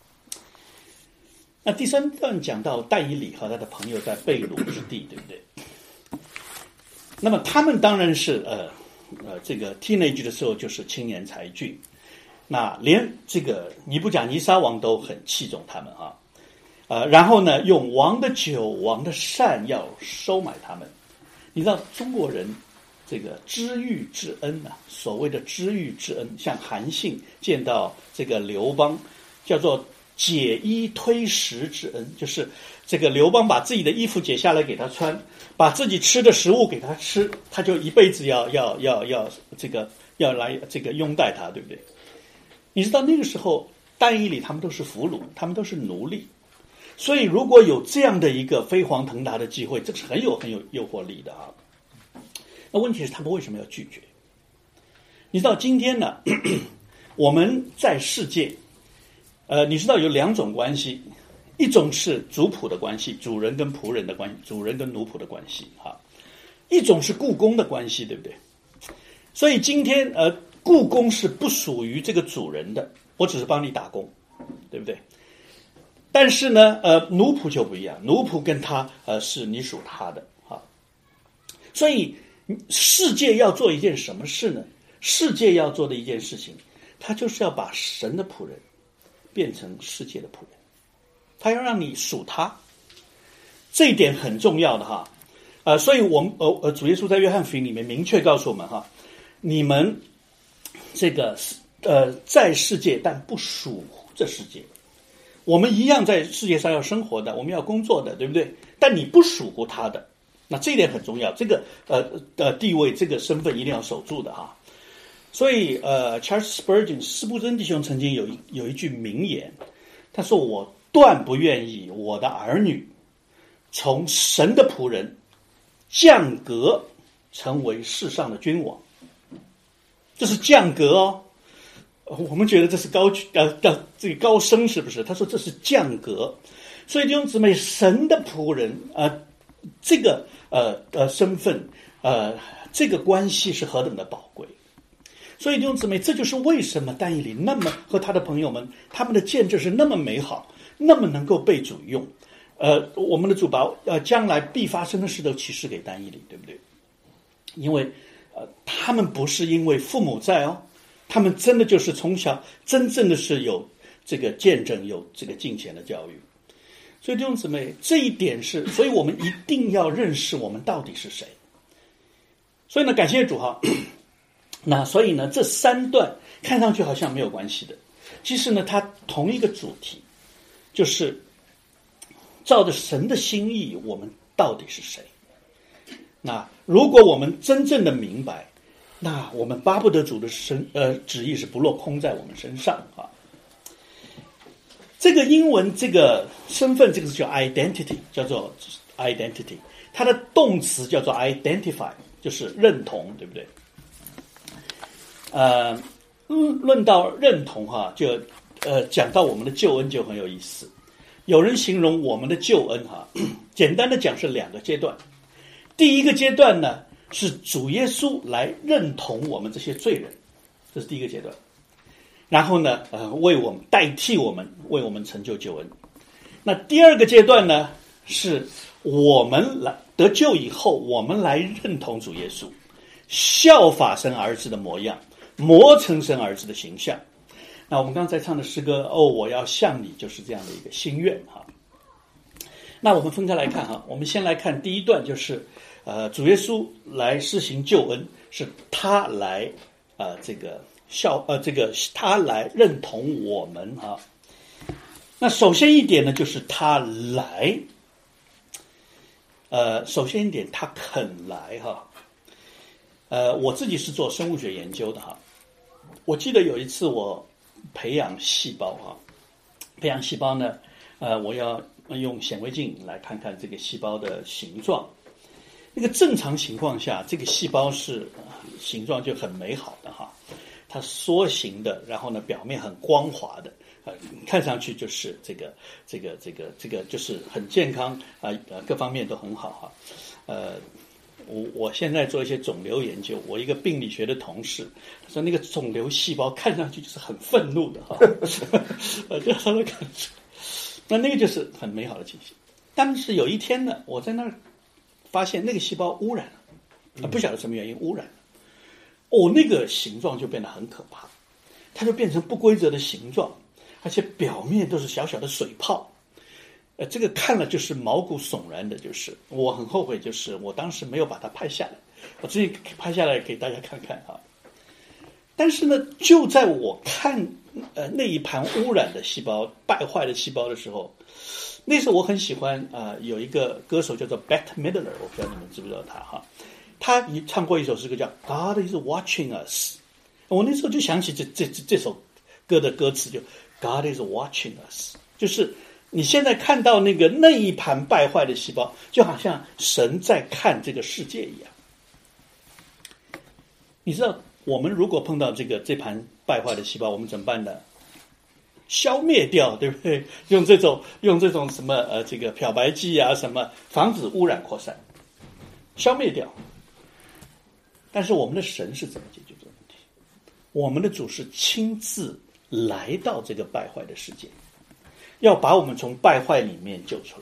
[SPEAKER 6] 那第三段讲到但以理和他的朋友在被掳之地，对不对？那么他们当然是呃呃这个 teenage 的时候就是青年才俊，那连这个尼布甲尼撒王都很器重他们啊，呃，然后呢用王的酒、王的膳要收买他们。你知道中国人这个知遇之恩啊，所谓的知遇之恩，像韩信见到这个刘邦，叫做解衣推食之恩，就是这个刘邦把自己的衣服解下来给他穿，把自己吃的食物给他吃，他就一辈子要要要要这个要来这个拥戴他，对不对？你知道那个时候但以理他们都是俘虏，他们都是奴隶，所以如果有这样的一个飞黄腾达的机会，这是很有很有诱惑力的啊。那问题是他们为什么要拒绝？你知道今天呢，我们在世界，呃，你知道有两种关系，一种是族谱的关系，主人跟仆人的关系，主人跟奴仆的关系哈，一种是雇工的关系，对不对？所以今天呃，雇工是不属于这个主人的，我只是帮你打工，对不对？但是呢，呃，奴仆就不一样，奴仆跟他呃是你属他的哈，所以。世界要做一件什么事呢？世界要做的一件事情，他就是要把神的仆人变成世界的仆人，他要让你属他，这一点很重要的哈。呃，所以我们呃呃，主耶稣在约翰福音里面明确告诉我们哈，你们这个呃在世界但不属这世界，我们一样在世界上要生活的，我们要工作的，对不对？但你不属乎他的。那这一点很重要，这个呃呃地位，这个身份一定要守住的哈。所以呃 ，Charles Spurgeon 斯布真弟兄曾经有一有一句名言，他说：“我断不愿意我的儿女从神的仆人降格成为世上的君王。”这是降格哦，我们觉得这是高呃呃这个高升是不是？他说这是降格，所以弟兄姊妹，神的仆人啊。呃这个呃呃身份呃这个关系是何等的宝贵，所以弟兄姊妹，这就是为什么但以理那么和他的朋友们他们的见证是那么美好，那么能够被主用。呃，我们的主把呃将来必发生的事都启示给但以理，对不对？因为呃他们不是因为父母在哦，他们真的就是从小真正的是有这个见证，有这个敬虔的教育。所以弟兄姊妹，这一点是，所以我们一定要认识我们到底是谁。所以呢，感谢主哈。那所以呢，这三段看上去好像没有关系的，其实呢，它同一个主题，就是照着神的心意，我们到底是谁？那如果我们真正的明白，那我们巴不得主的神呃旨意是不落空在我们身上啊。这个英文这个身份，这个是叫 identity， 叫做 identity， 它的动词叫做 identify， 就是认同，对不对？呃，论到认同哈，就呃讲到我们的救恩就很有意思。有人形容我们的救恩哈，简单的讲是两个阶段。第一个阶段呢，是主耶稣来认同我们这些罪人，这是第一个阶段。然后呢，呃，为我们代替我们，为我们成就救恩。那第二个阶段呢，是我们来得救以后，我们来认同主耶稣，效法神儿子的模样，磨成神儿子的形象。那我们刚才唱的诗歌，哦，我要像你，就是这样的一个心愿哈。那我们分开来看哈，我们先来看第一段，就是呃，主耶稣来施行救恩，是他来呃这个。效呃，这个他来认同我们哈。那首先一点呢，就是他来，呃，首先一点他肯来哈。呃，我自己是做生物学研究的哈。我记得有一次我培养细胞哈，培养细胞呢，呃，我要用显微镜来看看这个细胞的形状。那个正常情况下，这个细胞是形状就很美好的哈。它缩形的，然后呢，表面很光滑的，呃，看上去就是这个这个这个这个就是很健康啊，呃，各方面都很好哈。呃，我我现在做一些肿瘤研究，我一个病理学的同事他说，那个肿瘤细胞看上去就是很愤怒的哈，呃，这他的感受。那那个就是很美好的情形。但是有一天呢，我在那儿发现那个细胞污染了，不晓得什么原因污染了。哦，那个形状就变得很可怕，它就变成不规则的形状，而且表面都是小小的水泡，呃，这个看了就是毛骨悚然的，就是我很后悔，就是我当时没有把它拍下来，我自己拍下来给大家看看啊。但是呢，就在我看呃那一盘污染的细胞、败坏的细胞的时候，那时候我很喜欢啊、呃，有一个歌手叫做 Bette Midler， 我不知道你们知不知道他哈。他唱过一首诗歌叫 God is watching us， 我那时候就想起这这这首歌的歌词，就 God is watching us， 就是你现在看到那个那一盘败坏的细胞，就好像神在看这个世界一样。你知道我们如果碰到这个这盘败坏的细胞，我们怎么办呢？消灭掉，对不对？用这种用这种什么呃这个漂白剂啊什么，防止污染扩散，消灭掉。但是我们的神是怎么解决这个问题？我们的主是亲自来到这个败坏的世界，要把我们从败坏里面救出来。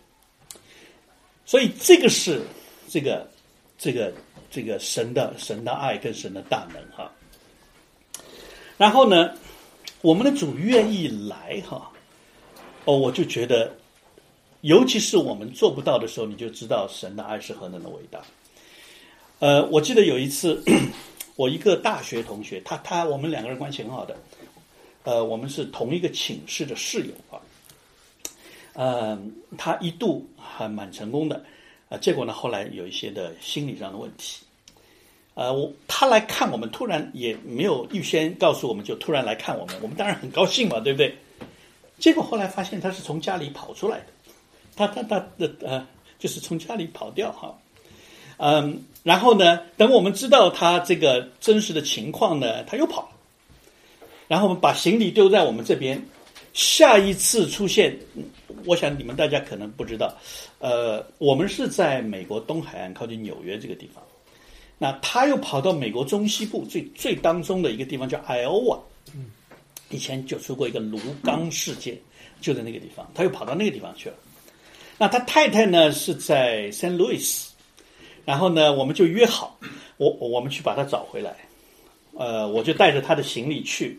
[SPEAKER 6] 所以这个是这个这个这个神的神的爱跟神的大能哈。然后呢，我们的主愿意来哈，哦，我就觉得，尤其是我们做不到的时候，你就知道神的爱是何等的伟大。呃，我记得有一次，我一个大学同学，他他我们两个人关系很好的，呃，我们是同一个寝室的室友啊，呃，他一度还蛮成功的，呃，结果呢，后来有一些的心理上的问题，呃，我他来看我们，突然也没有预先告诉我们，就突然来看我们，我们当然很高兴嘛，对不对？结果后来发现他是从家里跑出来的，他他他的呃，就是从家里跑掉哈。嗯，然后呢，等我们知道他这个真实的情况呢，他又跑了。然后我们把行李丢在我们这边，下一次出现，我想你们大家可能不知道，呃，我们是在美国东海岸靠近纽约这个地方，那他又跑到美国中西部最最当中的一个地方叫 Iowa， 嗯，以前就出过一个卢刚事件，就在那个地方，他又跑到那个地方去了。那他太太呢是在 Saint Louis。然后呢，我们就约好，我我们去把他找回来，呃，我就带着他的行李去，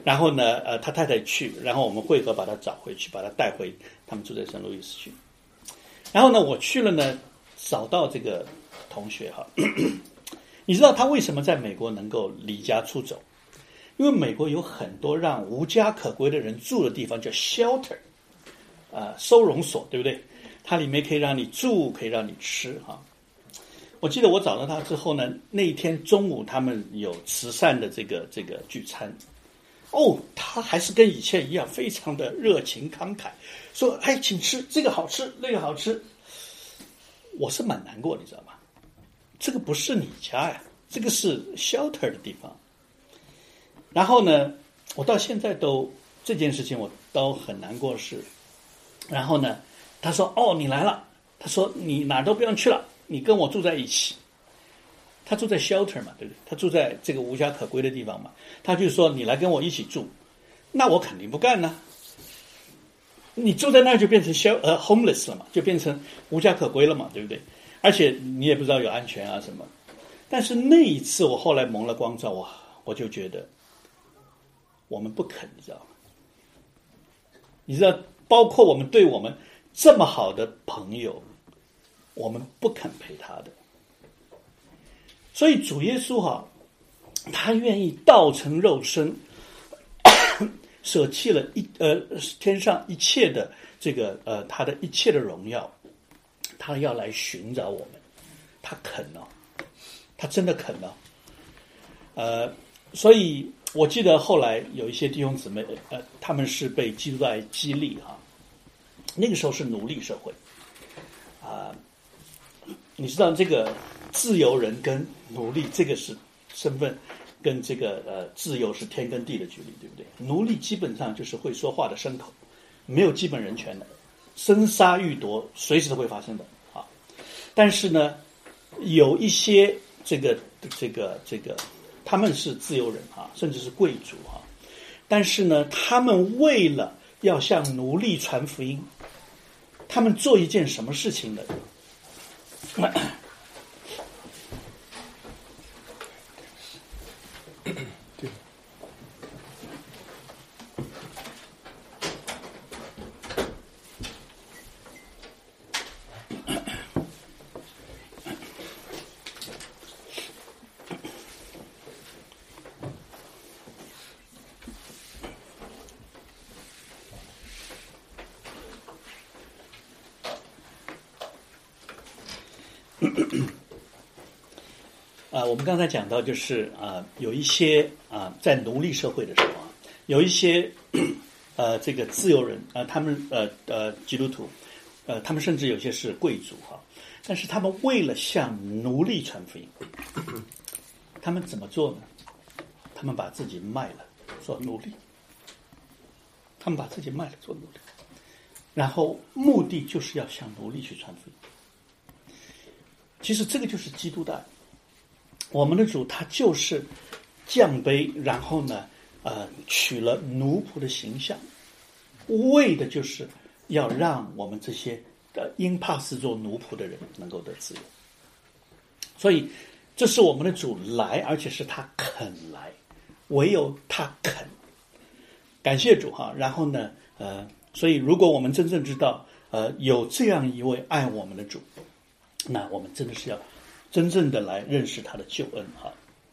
[SPEAKER 6] 然后呢，呃，他太太去，然后我们会合把他找回去，把他带回他们住在圣路易斯去。然后呢，我去了呢，找到这个同学哈，你知道他为什么在美国能够离家出走？因为美国有很多让无家可归的人住的地方，叫 shelter， 呃，收容所，对不对？它里面可以让你住，可以让你吃哈。我记得我找到他之后呢，那一天中午他们有慈善的这个这个聚餐，哦，他还是跟以前一样，非常的热情慷慨，说：“哎，请吃，这个好吃，那个好吃。”我是蛮难过，你知道吗？这个不是你家呀，这个是 shelter 的地方。然后呢，我到现在都这件事情我都很难过是。然后呢，他说：“哦，你来了。”他说：“你哪都不用去了。”你跟我住在一起，他住在 shelter 嘛，对不对？他住在这个无家可归的地方嘛，他就说你来跟我一起住，那我肯定不干呢。你住在那儿就变成 shel 呃 homeless 了嘛，就变成无家可归了嘛，对不对？而且你也不知道有安全啊什么。但是那一次我后来蒙了光照，哇，我就觉得我们不肯，你知道吗？你知道，包括我们对我们这么好的朋友，我们不肯陪他的。所以主耶稣哈、啊，他愿意道成肉身，舍弃了一呃天上一切的这个呃他的一切的荣耀，他要来寻找我们，他肯哦，他真的肯哦。呃，所以我记得后来有一些弟兄姊妹，呃，他们是被基督爱激励哈、啊，那个时候是奴隶社会啊。你知道这个自由人跟奴隶这个是身份跟这个呃自由是天跟地的距离，对不对？奴隶基本上就是会说话的牲口，没有基本人权的，生杀予夺随时都会发生的啊。但是呢，有一些这个这个这个他们是自由人啊，甚至是贵族啊，但是呢，他们为了要向奴隶传福音，他们做一件什么事情呢？
[SPEAKER 2] 对。
[SPEAKER 6] 啊、呃，我们刚才讲到，就是啊、呃，有一些啊、呃，在奴隶社会的时候啊，有一些呃，这个自由人啊、呃，他们呃呃基督徒，呃，他们甚至有些是贵族哈、啊，但是他们为了向奴隶传福音，他们怎么做呢？他们把自己卖了做奴隶，他们把自己卖了做奴隶，然后目的就是要向奴隶去传福音。其实这个就是基督的爱。我们的主他就是降卑，然后呢，呃，取了奴仆的形象，为的就是要让我们这些呃因怕是做奴仆的人能够得自由。所以，这是我们的主来，而且是他肯来，唯有他肯。感谢主哈。然后呢，呃，所以如果我们真正知道，呃，有这样一位爱我们的主，那我们真的是要真正的来认识他的救恩哈。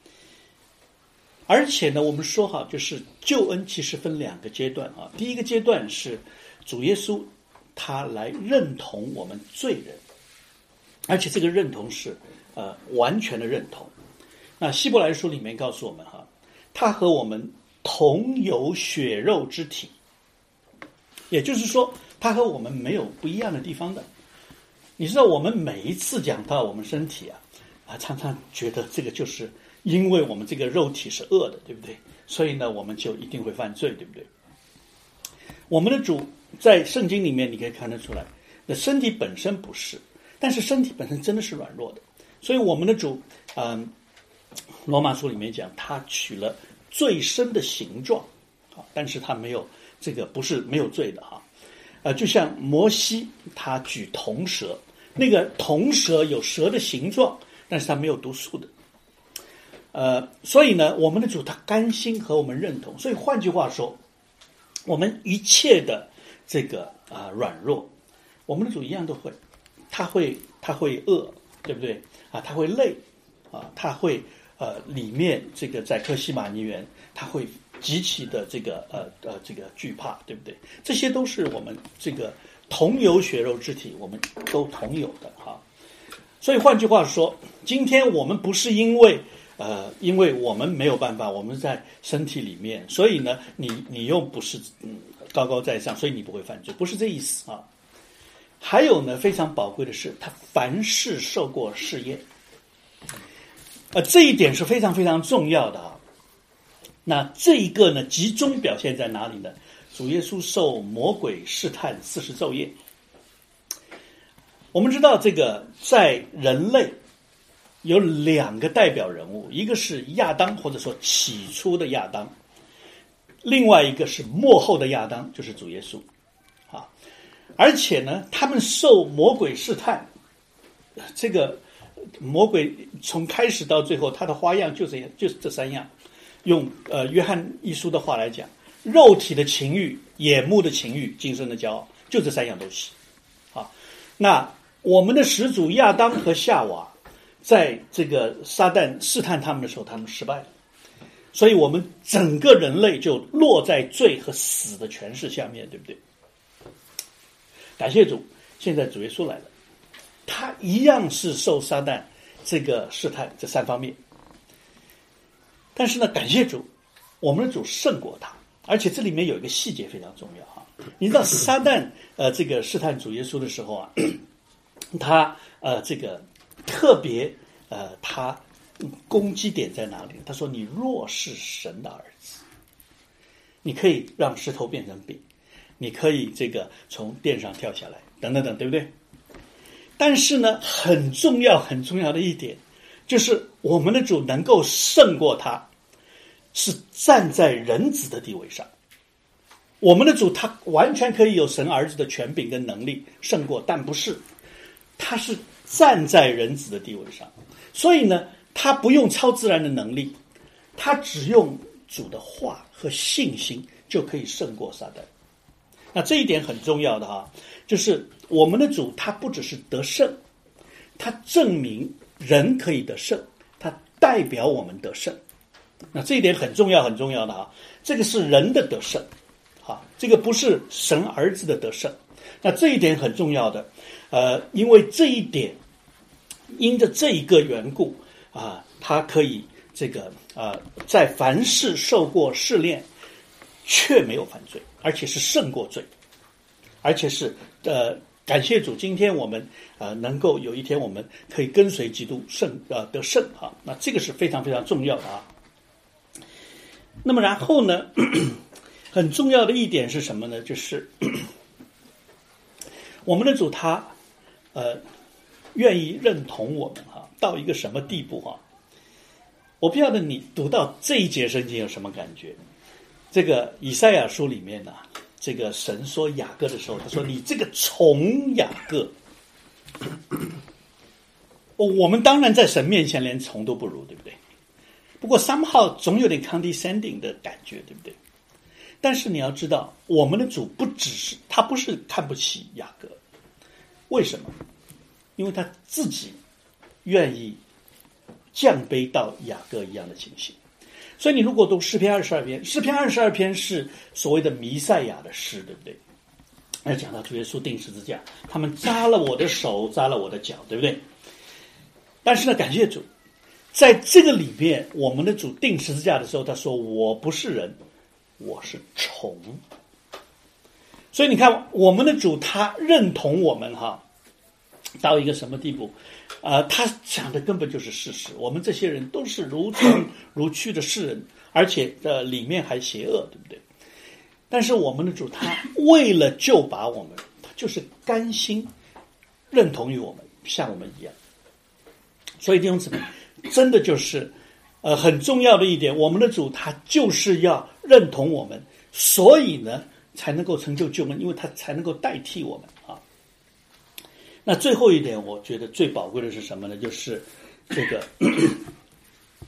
[SPEAKER 6] 而且呢，我们说哈，就是救恩其实分两个阶段啊。第一个阶段是主耶稣他来认同我们罪人，而且这个认同是呃完全的认同。那希伯来书里面告诉我们哈，他和我们同有血肉之体，也就是说，他和我们没有不一样的地方的。你知道，我们每一次讲到我们身体啊，啊，常常觉得这个就是因为我们这个肉体是恶的，对不对？所以呢，我们就一定会犯罪，对不对？我们的主在圣经里面你可以看得出来，那身体本身不是，但是身体本身真的是软弱的。所以我们的主，嗯，罗马书里面讲，他取了罪身的形状，啊，但是他没有这个不是没有罪的哈。呃，就像摩西他举铜蛇，那个铜蛇有蛇的形状，但是它没有毒素的。 呃，所以呢，我们的主他甘心和我们认同。所以换句话说，我们一切的这个啊、呃、软弱，我们的主一样都会，他会他会饿，对不对啊？他会累啊，他会呃里面这个在客西马尼园，他会极其的这个呃呃这个惧怕，对不对？这些都是我们这个同有血肉之体，我们都同有的哈。所以换句话说，今天我们不是因为呃，因为我们没有办法，我们在身体里面，所以呢，你你又不是嗯高高在上，所以你不会犯罪，不是这意思啊。还有呢，非常宝贵的是，他凡事受过试验，呃，这一点是非常非常重要的啊。那这一个呢，集中表现在哪里呢？主耶稣受魔鬼试探四十昼夜。我们知道这个在人类有两个代表人物，一个是亚当，或者说起初的亚当，另外一个是末后的亚当，就是主耶稣啊。而且呢，他们受魔鬼试探，这个魔鬼从开始到最后，他的花样就这样，就是这三样。用呃约翰一书的话来讲，肉体的情欲、眼目的情欲、今生的骄傲，就这三样东西啊。那我们的始祖亚当和夏娃，在这个撒旦试探他们的时候，他们失败了，所以我们整个人类就落在罪和死的权势下面，对不对？感谢主，现在主耶稣来了，他一样是受撒旦这个试探这三方面，但是呢，感谢主，我们的主胜过他，而且这里面有一个细节非常重要哈。你知道撒旦呃这个试探主耶稣的时候啊，他呃这个特别呃他攻击点在哪里？他说：“你若是神的儿子，你可以让石头变成饼，你可以这个从殿上跳下来，等等等，对不对？”但是呢，很重要很重要的一点，就是我们的主能够胜过他，是站在人子的地位上。我们的主他完全可以有神儿子的权柄跟能力胜过，但不是，他是站在人子的地位上。所以呢，他不用超自然的能力，他只用主的话和信心就可以胜过撒旦。那这一点很重要的哈，就是我们的主他不只是得胜，他证明人可以得胜，他代表我们得胜。那这一点很重要很重要的哈，这个是人的得胜，啊，这个不是神儿子的得胜。那这一点很重要的，呃，因为这一点，因着这一个缘故啊，他可以这个啊，在凡事受过试炼，却没有犯罪，而且是胜过罪，而且是呃，感谢主，今天我们呃能够有一天我们可以跟随基督胜呃得胜啊，那这个是非常非常重要的啊。那么然后呢，很重要的一点是什么呢？就是我们的主他呃愿意认同我们哈，到一个什么地步哈？我不晓得你读到这一节圣经有什么感觉？这个以赛亚书里面呢、啊，这个神说雅各的时候，他说：“你这个虫雅各。”我们当然在神面前连虫都不如，对不对？不过 somehow 总有点 condescending 的感觉，对不对？但是你要知道，我们的主不只是他不是看不起雅各，为什么？因为他自己愿意降卑到雅各一样的情形。所以你如果读诗篇二十二篇，诗篇二十二篇是所谓的弥赛亚的诗，对不对？那讲到主耶稣钉十字架，他们扎了我的手，扎了我的脚，对不对？但是呢，感谢主，在这个里面，我们的主钉十字架的时候，他说：“我不是人，我是虫。”所以你看，我们的主他认同我们哈，到一个什么地步？呃，他讲的根本就是事实。我们这些人都是如虫如蛆的世人，而且呃里面还邪恶，对不对？但是我们的主他为了救拔我们，他就是甘心认同于我们，像我们一样。所以弟兄姊妹，真的就是呃很重要的一点，我们的主他就是要认同我们，所以呢才能够成就救恩，因为他才能够代替我们啊。那最后一点，我觉得最宝贵的是什么呢？就是这个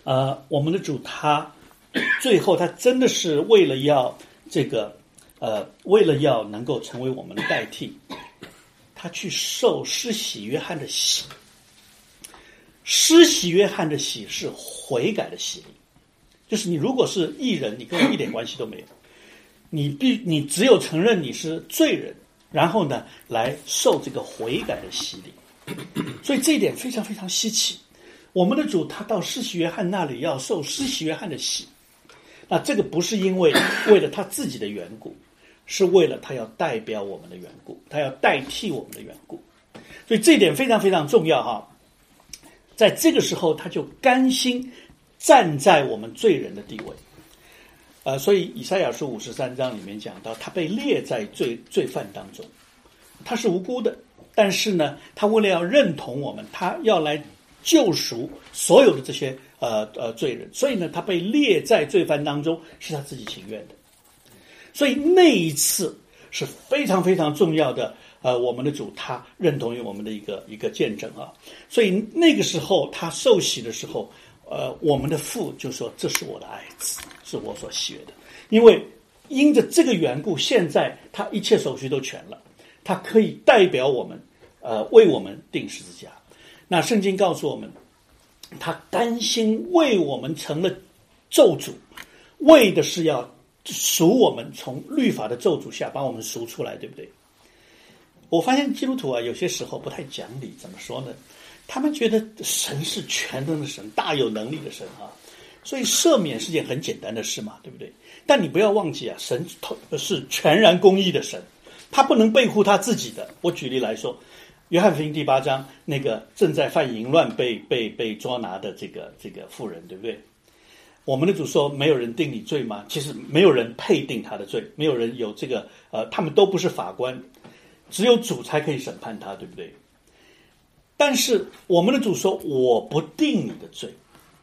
[SPEAKER 6] 呃，我们的主他最后他真的是为了要这个呃，为了要能够成为我们的代替，他去受施洗约翰的洗。施洗约翰的洗是悔改的洗礼，就是你如果是义人，你跟我一点关系都没有，你必你只有承认你是罪人，然后呢来受这个悔改的洗礼。所以这一点非常非常稀奇。我们的主他到施洗约翰那里要受施洗约翰的洗，那这个不是因为为了他自己的缘故，是为了他要代表我们的缘故，他要代替我们的缘故。所以这一点非常非常重要哈。在这个时候他就甘心站在我们罪人的地位。呃，所以以赛亚书五十三章里面讲到，他被列在罪罪犯当中，他是无辜的，但是呢，他为了要认同我们，他要来救赎所有的这些呃呃罪人，所以呢，他被列在罪犯当中，是他自己情愿的。所以那一次是非常非常重要的，呃，我们的主他认同于我们的一个一个见证啊。所以那个时候他受洗的时候，呃，我们的父就说：“这是我的爱子，是我所喜悦的。”因为因着这个缘故，现在他一切手续都全了，他可以代表我们，呃，为我们钉十字架。那圣经告诉我们，他甘心为我们成了咒诅，为的是要赎我们从律法的咒诅下，把我们赎出来，对不对？我发现基督徒啊，有些时候不太讲理，怎么说呢？他们觉得神是全能的神，大有能力的神啊，所以赦免是件很简单的事嘛，对不对？但你不要忘记啊，神是全然公义的神，他不能背负他自己的。我举例来说，约翰福音第八章那个正在犯淫乱被被被捉拿的这个这个妇人，对不对？我们的主说没有人定你罪吗？其实没有人配定他的罪，没有人有这个呃，他们都不是法官，只有主才可以审判他，对不对？但是我们的主说我不定你的罪。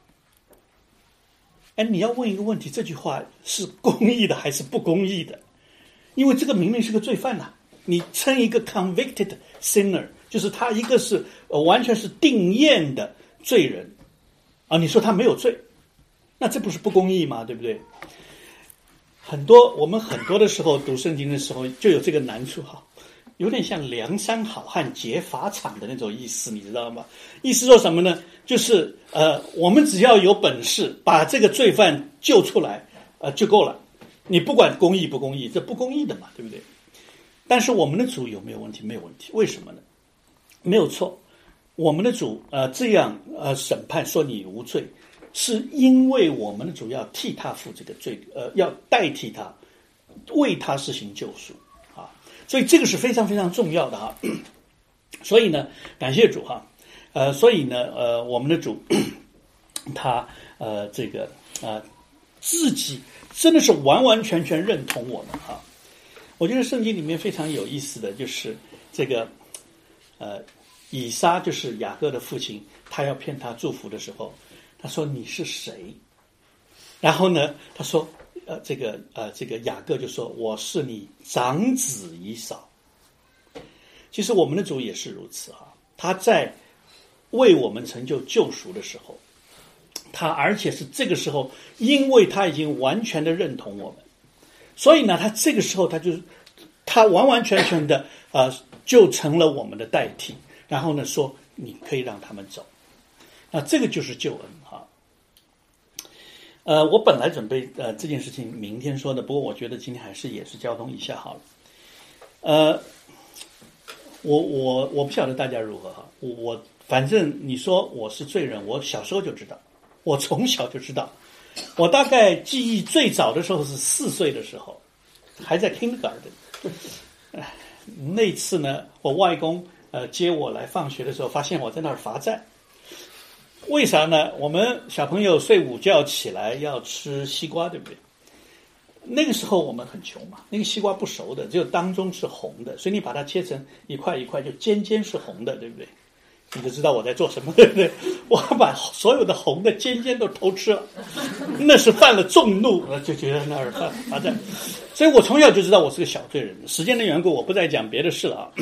[SPEAKER 6] 哎，你要问一个问题，这句话是公义的还是不公义的？因为这个明明是个罪犯呐、啊，你称一个 convicted sinner， 就是他一个是、呃、完全是定验的罪人啊，你说他没有罪，那这不是不公义吗？对不对？很多我们很多的时候读圣经的时候就有这个难处哈，有点像梁山好汉劫法场的那种意思，你知道吗？意思说什么呢？就是呃，我们只要有本事把这个罪犯救出来，呃就够了。你不管公义不公义，这不公义的嘛，对不对？但是我们的主有没有问题？没有问题。为什么呢？没有错，我们的主呃这样呃审判说你无罪，是因为我们的主要替他负这个罪，呃要代替他，为他实行救赎啊。所以这个是非常非常重要的啊。所以呢，感谢主哈，呃，所以呢，呃，我们的主他呃这个呃自己真的是完完全全认同我们哈。我觉得圣经里面非常有意思的就是这个呃以撒就是雅各的父亲，他要骗他祝福的时候，他说你是谁？然后呢，他说呃这个呃这个雅各就说我是你长子以扫。其实我们的主也是如此哈，他在为我们成就救赎的时候，他而且是这个时候，因为他已经完全的认同我们，所以呢，他这个时候他就他完完全全的呃就成了我们的代替，然后呢说你可以让他们走，那这个就是救恩哈。呃，我本来准备呃这件事情明天说的，不过我觉得今天还是也是交通一下好了。呃，我我我不晓得大家如何哈，我我反正你说我是罪人，我小时候就知道，我从小就知道，我大概记忆最早的时候是四岁的时候，还在 kindergarten。那次呢，我外公呃接我来放学的时候，发现我在那儿罚站。为啥呢？我们小朋友睡午觉起来要吃西瓜，对不对？那个时候我们很穷嘛，那个西瓜不熟的，只有当中是红的，所以你把它切成一块一块，就尖尖是红的，对不对？你就知道我在做什么，对不对？我把所有的红的尖尖都偷吃了，那是犯了众怒，我就觉得那儿罚罚站。所以我从小就知道我是个小罪人。时间的缘故，我不再讲别的事了啊。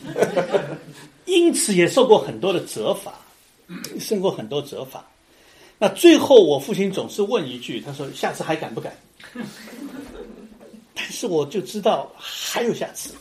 [SPEAKER 6] 因此也受过很多的责罚，受过很多责罚。 那最后我父亲总是问一句，他说下次还敢不敢？但是我就知道还有下次。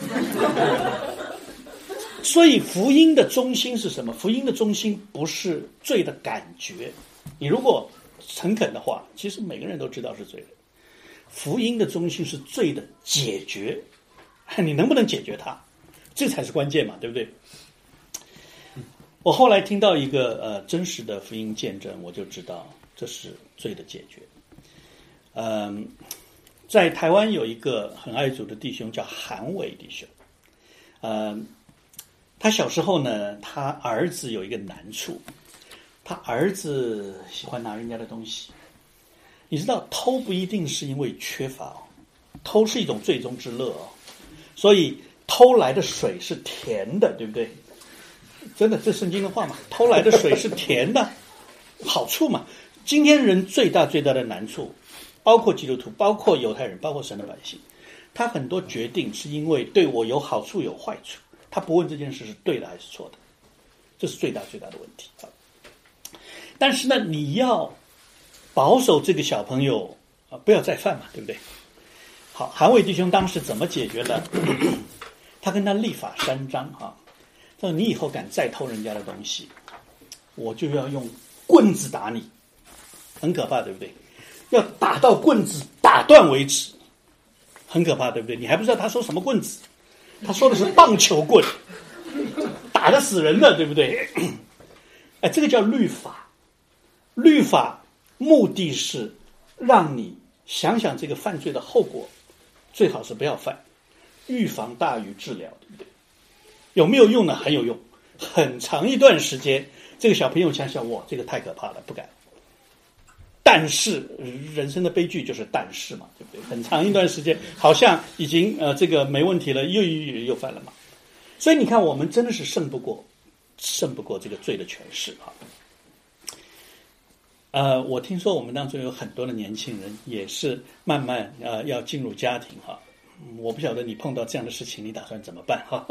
[SPEAKER 6] 所以福音的中心是什么？福音的中心不是罪的感觉，你如果诚恳的话，其实每个人都知道是罪人。福音的中心是罪的解决，你能不能解决它，这才是关键嘛，对不对？我后来听到一个呃真实的福音见证，我就知道这是罪的解决。嗯，在台湾有一个很爱主的弟兄叫韩伟弟兄，嗯，他小时候呢，他儿子有一个难处，他儿子喜欢拿人家的东西。你知道偷不一定是因为缺乏哦，偷是一种罪中之乐哦，所以偷来的水是甜的，对不对？真的，这圣经的话嘛，偷来的水是甜的，好处嘛。今天人最大最大的难处，包括基督徒，包括犹太人，包括神的百姓，他很多决定是因为对我有好处有坏处，他不问这件事是对的还是错的，这是最大最大的问题。但是呢，你要保守这个小朋友啊，不要再犯嘛，对不对？好，韩伟弟兄当时怎么解决呢？他跟他立法三章哈，他说你以后敢再偷人家的东西，我就要用棍子打你，很可怕，对不对？要打到棍子打断为止，很可怕，对不对？你还不知道他说什么棍子，他说的是棒球棍，打得死人的，对不对？哎，这个叫律法，律法目的是让你想想这个犯罪的后果，最好是不要犯，预防大于治疗，对不对？有没有用呢？很有用，很长一段时间，这个小朋友想想，哇，这个太可怕了，不敢。但是人生的悲剧就是但是嘛，对不对？很长一段时间，好像已经呃这个没问题了，又又又又犯了嘛。所以你看，我们真的是胜不过，胜不过这个罪的权势哈。呃，我听说我们当中有很多的年轻人也是慢慢呃要进入家庭哈。我不晓得你碰到这样的事情，你打算怎么办哈？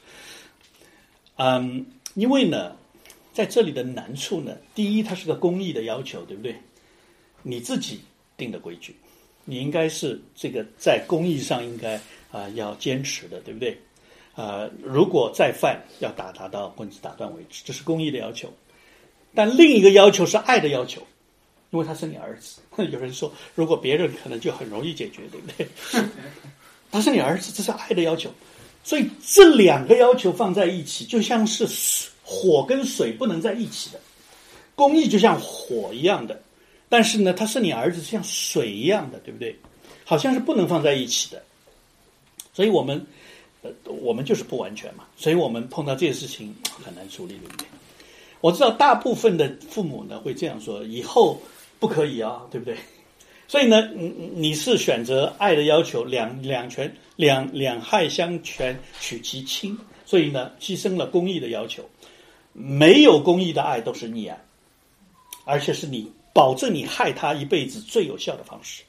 [SPEAKER 6] 嗯，因为呢，在这里的难处呢，第一，它是个公益的要求，对不对？你自己定的规矩，你应该是这个在公益上应该啊、呃、要坚持的，对不对？啊、呃，如果再犯，要打打到棍子打断为止，这是公益的要求。但另一个要求是爱的要求，因为他是你儿子。有人说，如果别人可能就很容易解决，对不对？他是你儿子，这是爱的要求。所以这两个要求放在一起，就像是火跟水不能在一起的。公益就像火一样的。但是呢，他是你儿子，像水一样的，对不对？好像是不能放在一起的。所以我们，呃，我们就是不完全嘛。所以我们碰到这些事情很难处理，对不对？我知道大部分的父母呢会这样说：以后不可以啊，对不对？所以呢，你你是选择爱的要求，两两全两两害相权取其轻，所以呢，牺牲了公益的要求。没有公益的爱都是溺爱，而且是你。保证你害他一辈子最有效的方式。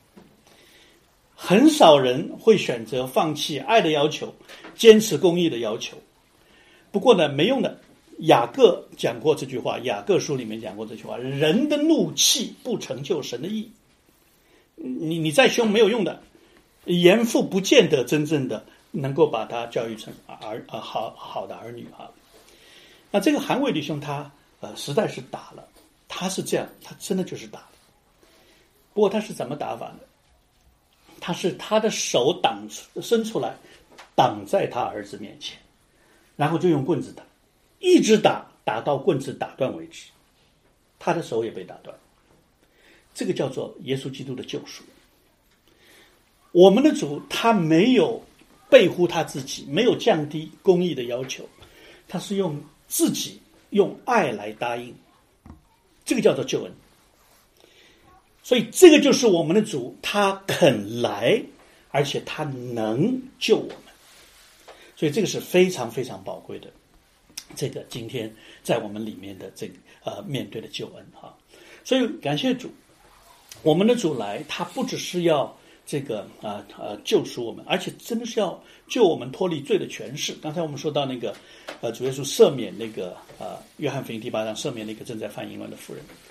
[SPEAKER 6] 很少人会选择放弃爱的要求，坚持公义的要求。不过呢，没用的。雅各讲过这句话，雅各书里面讲过这句话：人的怒气不成就神的义。你你再凶没有用的，严父不见得真正的能够把他教育成儿啊好好的儿女啊。那这个韩伟弟兄他呃实在是打了。他是这样，他真的就是打。不过他是怎么打法呢？他是他的手挡伸出来，挡在他儿子面前，然后就用棍子打，一直打，打到棍子打断为止，他的手也被打断。这个叫做耶稣基督的救赎。我们的主他没有背乎他自己，没有降低公义的要求，他是用自己用爱来答应。这个叫做救恩，所以这个就是我们的主，他肯来，而且他能救我们，所以这个是非常非常宝贵的。这个今天在我们里面的这个呃面对的救恩哈，所以感谢主，我们的主来，他不只是要这个啊呃, 呃救赎我们，而且真的是要救我们脱离罪的权势。刚才我们说到那个呃主耶稣赦免那个呃约翰福音第八章赦免那个正在犯淫乱的妇人，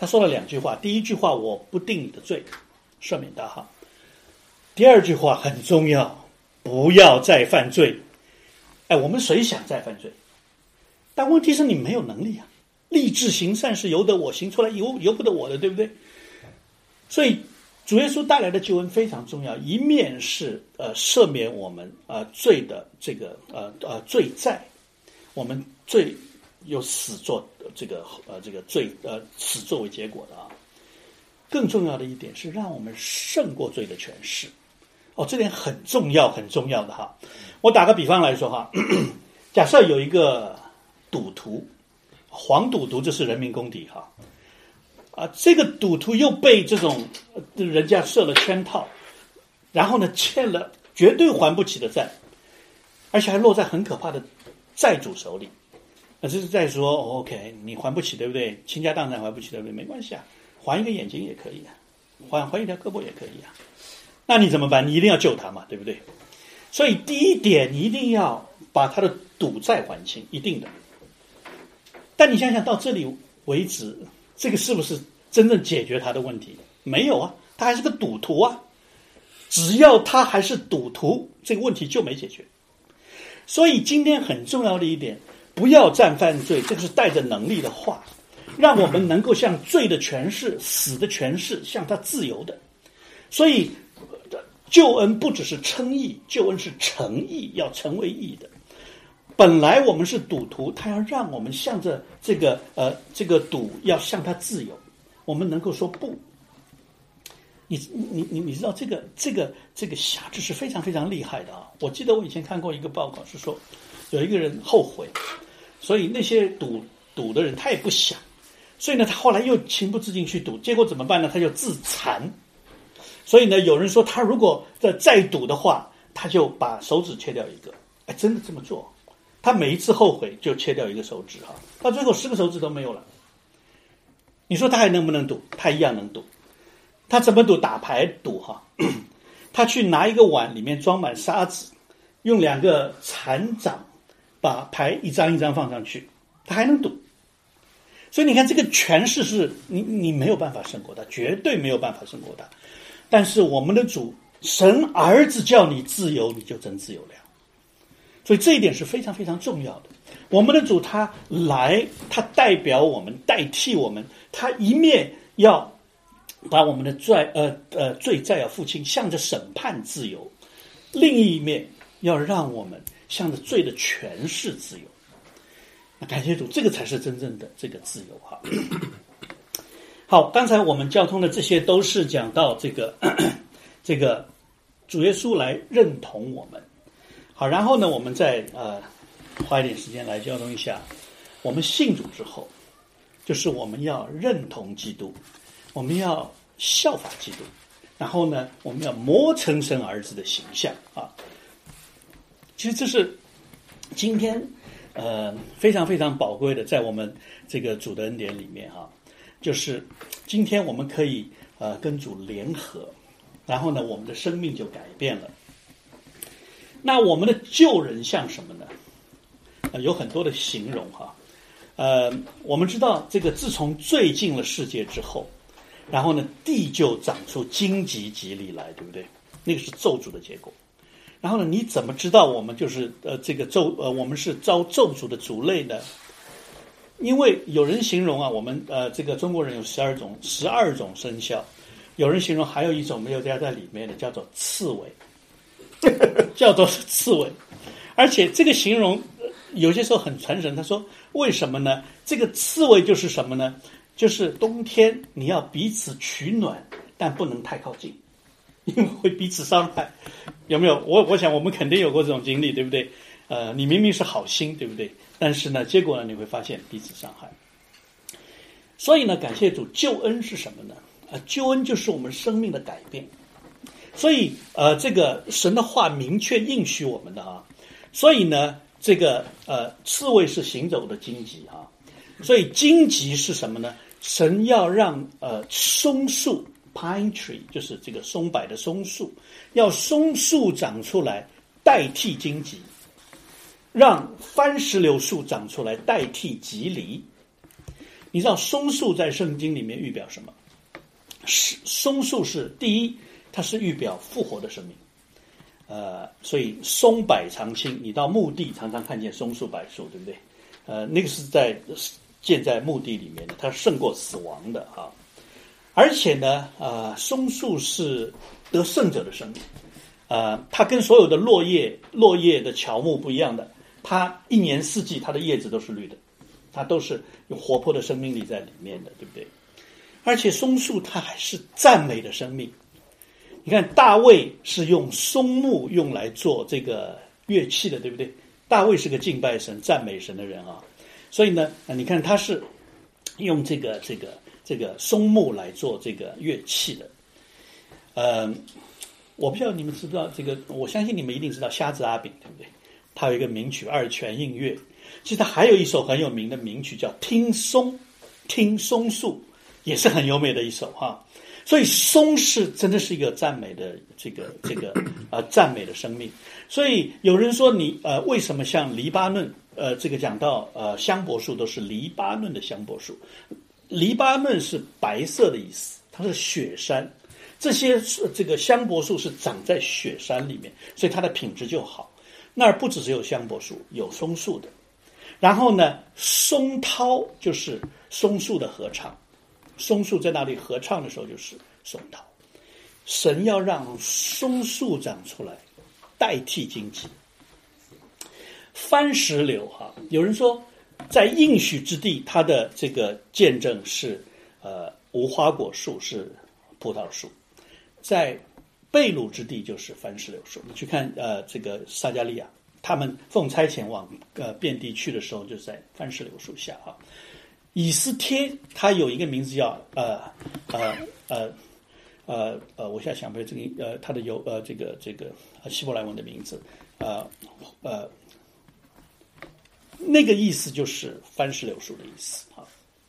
[SPEAKER 6] 他说了两句话，第一句话我不定你的罪，赦免他哈。第二句话很重要，不要再犯罪。哎，我们谁想再犯罪？但问题是你没有能力啊，立志行善是由得我行出来，由由不得我的，对不对？所以主耶稣带来的救恩非常重要，一面是呃赦免我们呃罪的这个呃呃罪债，我们罪有死做这个呃这个罪呃死作为结果的啊。更重要的一点是让我们胜过罪的权势。哦，这点很重要很重要的哈。我打个比方来说哈，假设有一个赌徒，黄赌毒，这是人民公敌哈。啊，这个赌徒又被这种人家设了圈套，然后呢欠了绝对还不起的债，而且还落在很可怕的债主手里。那这是在说 ，OK， 你还不起对不对？倾家荡产还不起对不对？没关系啊，还一个眼睛也可以啊，还还一条胳膊也可以啊。那你怎么办？你一定要救他嘛，对不对？所以第一点，你一定要把他的赌债还清，一定的。但你想想到这里为止，这个是不是真正解决他的问题？没有啊，他还是个赌徒啊。只要他还是赌徒，这个问题就没解决。所以今天很重要的一点，不要再犯罪，这个是带着能力的话，让我们能够向罪的权势、死的权势向他自由的。所以救恩不只是称义，救恩是成义，要成为义的。本来我们是赌徒，他要让我们向着这个呃这个赌，要向他自由，我们能够说不。你你你你知道这个这个这个辖制是非常非常厉害的啊！我记得我以前看过一个报告，是说有一个人后悔，所以那些赌赌的人他也不想，所以呢他后来又情不自禁去赌，结果怎么办呢？他就自残。所以呢，有人说他如果再赌的话，他就把手指切掉一个。哎，真的这么做？他每一次后悔就切掉一个手指哈，到最后十个手指都没有了。你说他还能不能赌？他一样能赌。他怎么赌？打牌赌哈。他去拿一个碗，里面装满沙子，用两个残掌把牌一张一张放上去，他还能赌。所以你看，这个权势是你你没有办法胜过他，绝对没有办法胜过他。但是我们的主神儿子叫你自由，你就真自由了。所以这一点是非常非常重要的。我们的主他来，他代表我们，代替我们，他一面要把我们的罪呃呃罪债要付清，向着审判自由；另一面要让我们向着罪的权势自由。那感谢主，这个才是真正的这个自由哈。好，刚才我们交通的这些都是讲到这个这个主耶稣来认同我们。好，然后呢，我们再呃花一点时间来交通一下，我们信主之后，就是我们要认同基督，我们要效法基督，然后呢，我们要磨成神儿子的形象啊。其实这是今天呃非常非常宝贵的，在我们这个主的恩典里面啊。就是今天我们可以呃跟主联合，然后呢我们的生命就改变了。那我们的救人像什么呢？呃、有很多的形容哈。呃，我们知道这个自从罪进了世界之后，然后呢地就长出荆棘蒺藜来，对不对？那个是咒诅的结果。然后呢你怎么知道我们就是呃这个咒呃我们是遭咒诅的族类呢？因为有人形容啊，我们呃这个中国人有十二种十二种生肖，有人形容还有一种没有加在里面的，叫做刺猬，叫做刺猬。而且这个形容有些时候很传神，他说为什么呢？这个刺猬就是什么呢？就是冬天你要彼此取暖，但不能太靠近，因为会彼此伤害。有没有？我我想我们肯定有过这种经历，对不对？呃，你明明是好心，对不对？但是呢，结果呢，你会发现彼此伤害。所以呢，感谢主，救恩是什么呢？呃，救恩就是我们生命的改变。所以，呃，这个神的话明确应许我们的啊。所以呢，这个呃，刺猬是行走的荆棘啊。所以荆棘是什么呢？神要让呃松树 （pine tree） 就是这个松柏的松树，要松树长出来代替荆棘。让番石榴树长出来代替棘藜， 你知道松树在圣经里面预表什么？是松树是第一，它是预表复活的生命。呃，所以松柏长青，你到墓地常常看见松树、柏树，对不对？呃，那个是在建在墓地里面的，它胜过死亡的啊。而且呢，呃，松树是得胜者的生命，呃，它跟所有的落叶、落叶的乔木不一样的，它一年四季它的叶子都是绿的，它都是有活泼的生命力在里面的，对不对？而且松树它还是赞美的生命。你看大卫是用松木用来做这个乐器的，对不对？大卫是个敬拜神、赞美神的人啊，所以呢，你看他是用这个这个这个松木来做这个乐器的。呃，我不知道你们知不知道这个，我相信你们一定知道瞎子阿炳，对不对？他有一个名曲《二泉映月》，其实他还有一首很有名的名曲叫《听松》，听松树也是很优美的一首哈。所以松是真的是一个赞美的这个这个呃赞美的生命。所以有人说你呃为什么像黎巴嫩呃这个讲到呃香柏树都是黎巴嫩的香柏树？黎巴嫩是白色的意思，它是雪山，这些这个香柏树是长在雪山里面，所以它的品质就好。那儿不只是有香柏树，有松树的。然后呢，松涛就是松树的合唱。松树在那里合唱的时候就是松涛，神要让松树长出来代替荆棘。番石榴哈，有人说在应许之地，它的这个见证是呃无花果树是葡萄树，在被掳之地就是番石榴树。你去看呃这个撒迦利亚，他们奉差遣往呃遍地去的时候，就是在番石榴树下啊。以斯帖他有一个名字叫呃呃呃呃呃，我现在想不起这个呃他的有呃这个这个希伯来文的名字，呃呃那个意思就是番石榴树的意思啊。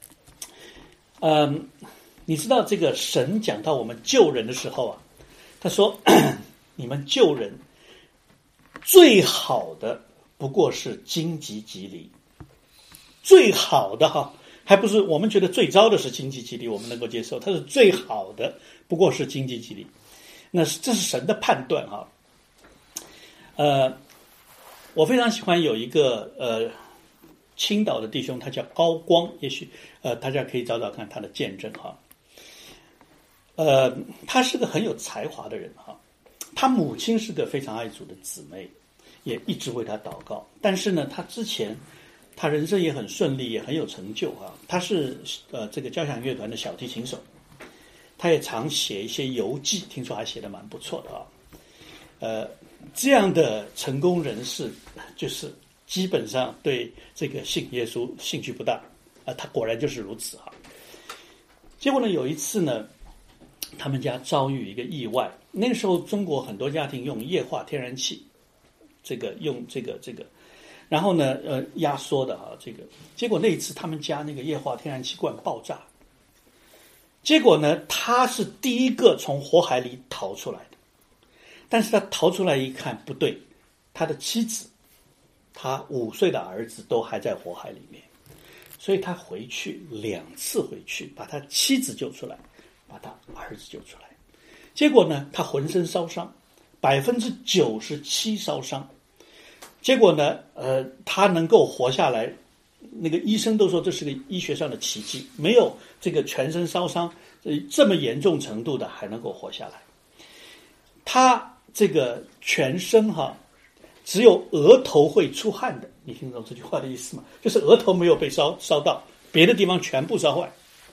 [SPEAKER 6] 嗯，你知道这个神讲到我们救人的时候啊，他说你们救人最好的不过是荆棘棘藜，最好的哈。还不是我们觉得最糟的是荆棘棘藜，我们能够接受，它是最好的不过是荆棘棘藜。那这是神的判断哈。呃，我非常喜欢有一个呃青岛的弟兄，他叫高光，也许呃大家可以找找看他的见证哈。呃，他是个很有才华的人哈，他母亲是个非常爱主的姊妹，也一直为他祷告。但是呢，他之前他人生也很顺利，也很有成就啊。他是呃这个交响乐团的小提琴手，他也常写一些游记，听说还写得蛮不错的啊。呃，这样的成功人士，就是基本上对这个信耶稣兴趣不大啊。他果然就是如此啊。结果呢，有一次呢，他们家遭遇一个意外。那个时候，中国很多家庭用液化天然气，这个用这个这个。然后呢，呃，压缩的啊，这个结果那一次他们家那个液化天然气罐爆炸，结果呢，他是第一个从火海里逃出来的，但是他逃出来一看不对，他的妻子、他五岁的儿子都还在火海里面，所以他回去两次回去，把他妻子救出来，把他儿子救出来，结果呢，他浑身烧伤，百分之九十七烧伤。结果呢，呃，他能够活下来，那个医生都说这是个医学上的奇迹，没有这个全身烧伤这么严重程度的还能够活下来。他这个全身哈，只有额头会出汗的，你听懂这句话的意思吗？就是额头没有被烧烧到，别的地方全部烧坏。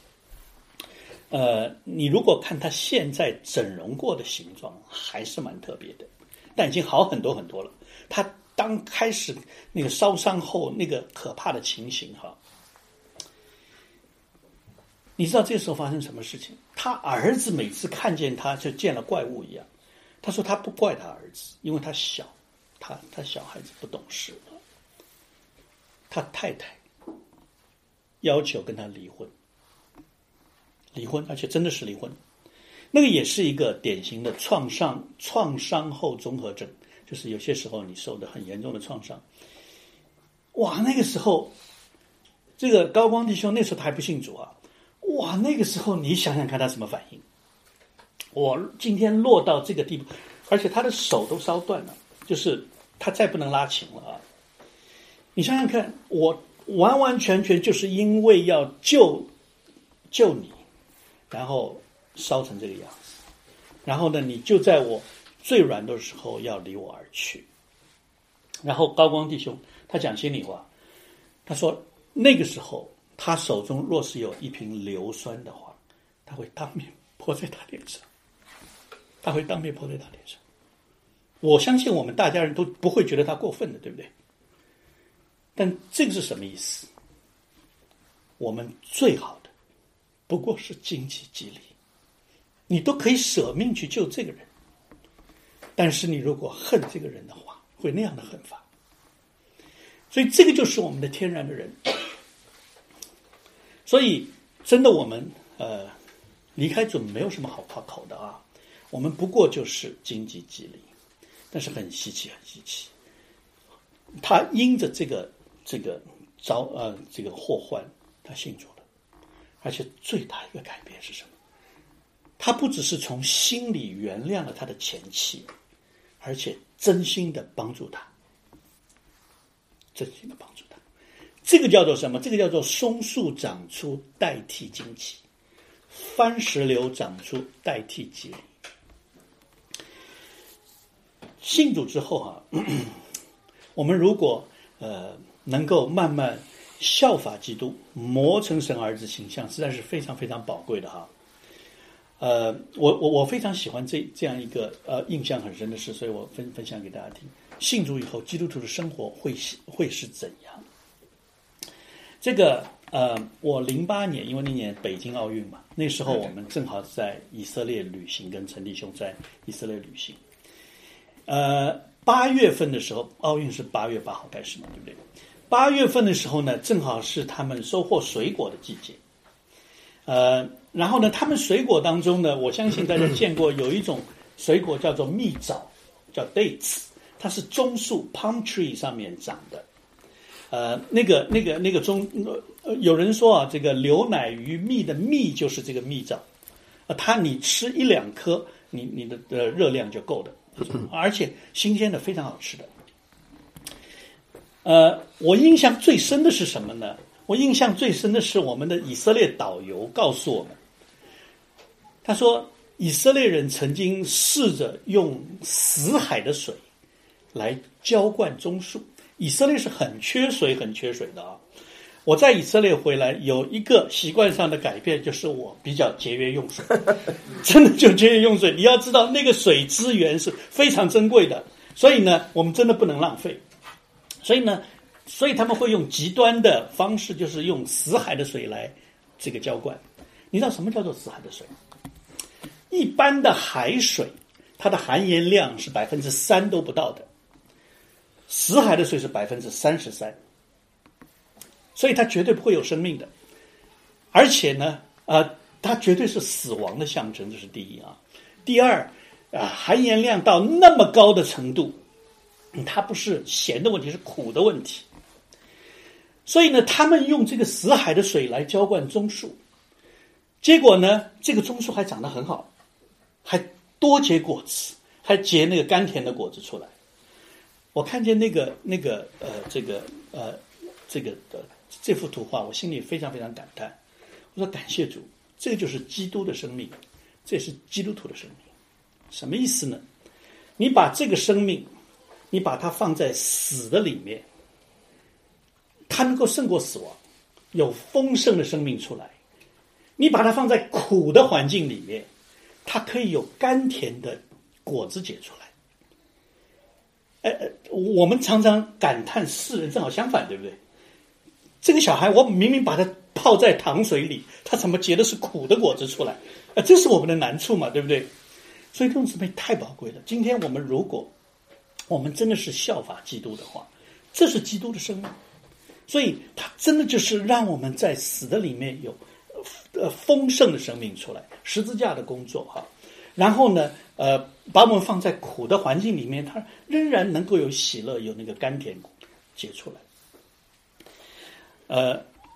[SPEAKER 6] 呃，你如果看他现在整容过的形状，还是蛮特别的，但已经好很多很多了。他刚开始那个烧伤后那个可怕的情形哈，你知道这个时候发生什么事情？他儿子每次看见他就见了怪物一样。他说他不怪他儿子，因为他小，他他小孩子不懂事。他太太要求跟他离婚，离婚，而且真的是离婚。那个也是一个典型的创伤创伤后综合症。就是有些时候你受的很严重的创伤，哇，那个时候这个高光弟兄那时候他还不信主啊，哇，那个时候你想想看他什么反应？我今天落到这个地步，而且他的手都烧断了，就是他再不能拉琴了啊！你想想看，我完完全全就是因为要救救你，然后烧成这个样子，然后呢，你就在我最软的时候要离我而去。然后高光弟兄他讲心里话，他说那个时候他手中若是有一瓶硫酸的话，他会当面泼在他脸上，他会当面泼在他脸上。我相信我们大家人都不会觉得他过分的，对不对？但这个是什么意思？我们最好的不过是经济激励，你都可以舍命去救这个人，但是你如果恨这个人的话，会那样的恨法。所以这个就是我们的天然的人。所以真的我们呃离开主没有什么好夸口的啊，我们不过就是经济激励，但是很稀奇很稀奇，他因着这个这个遭呃这个祸患，他信主了，而且最大一个改变是什么？他不只是从心里原谅了他的前妻，而且真心的帮助他，真心的帮助他。这个叫做什么？这个叫做松树长出代替荆棘，番石榴长出代替吉利。信主之后啊，咳咳我们如果呃能够慢慢效法基督，磨成神儿子形象，实在是非常非常宝贵的哈。呃，我我我非常喜欢这这样一个呃印象很深的事，所以我分分享给大家听。信主以后，基督徒的生活会会是怎样？这个呃，我零八年因为那年北京奥运嘛，那时候我们正好在以色列旅行，跟陈弟兄在以色列旅行。呃，八月份的时候，奥运是八月八号开始嘛，对不对？八月份的时候呢，正好是他们收获水果的季节。呃，然后呢，他们水果当中呢，我相信大家见过有一种水果叫做蜜枣，叫 dates， 它是棕树 palm tree 上面长的。呃，那个那个那个棕、呃，有人说啊，这个流奶与蜜的蜜就是这个蜜枣，呃，它你吃一两颗，你你的的热量就够了，而且新鲜的，非常好吃的。呃，我印象最深的是什么呢？我印象最深的是我们的以色列导游告诉我们，他说以色列人曾经试着用死海的水来浇灌棕树。以色列是很缺水很缺水的啊！我在以色列回来有一个习惯上的改变，就是我比较节约用水，真的就节约用水。你要知道那个水资源是非常珍贵的，所以呢我们真的不能浪费。所以呢所以他们会用极端的方式，就是用死海的水来这个浇灌。你知道什么叫做死海的水？一般的海水它的含盐量是百分之三都不到的，死海的水是百分之三十三，所以它绝对不会有生命的，而且呢，呃，它绝对是死亡的象征，这是第一啊。第二，啊、呃，含盐量到那么高的程度，它不是咸的问题，是苦的问题。所以呢，他们用这个死海的水来浇灌棕树，结果呢，这个棕树还长得很好，还多结果子，还结那个甘甜的果子出来。我看见那个那个呃这个呃这个呃这幅图画，我心里非常非常感叹。我说感谢主，这个就是基督的生命，这也是基督徒的生命。什么意思呢？你把这个生命，你把它放在死的里面，它能够胜过死亡，有丰盛的生命出来。你把它放在苦的环境里面，它可以有甘甜的果子结出来。呃，我们常常感叹世人正好相反，对不对？这个小孩，我明明把他泡在糖水里，他怎么结的是苦的果子出来？呃，这是我们的难处嘛，对不对？所以弟兄姊妹太宝贵了。今天我们如果我们真的是效法基督的话，这是基督的生命，所以他真的就是让我们在死的里面有呃丰盛的生命出来，十字架的工作哈。然后呢，呃，把我们放在苦的环境里面，它仍然能够有喜乐，有那个甘甜结出来。呃，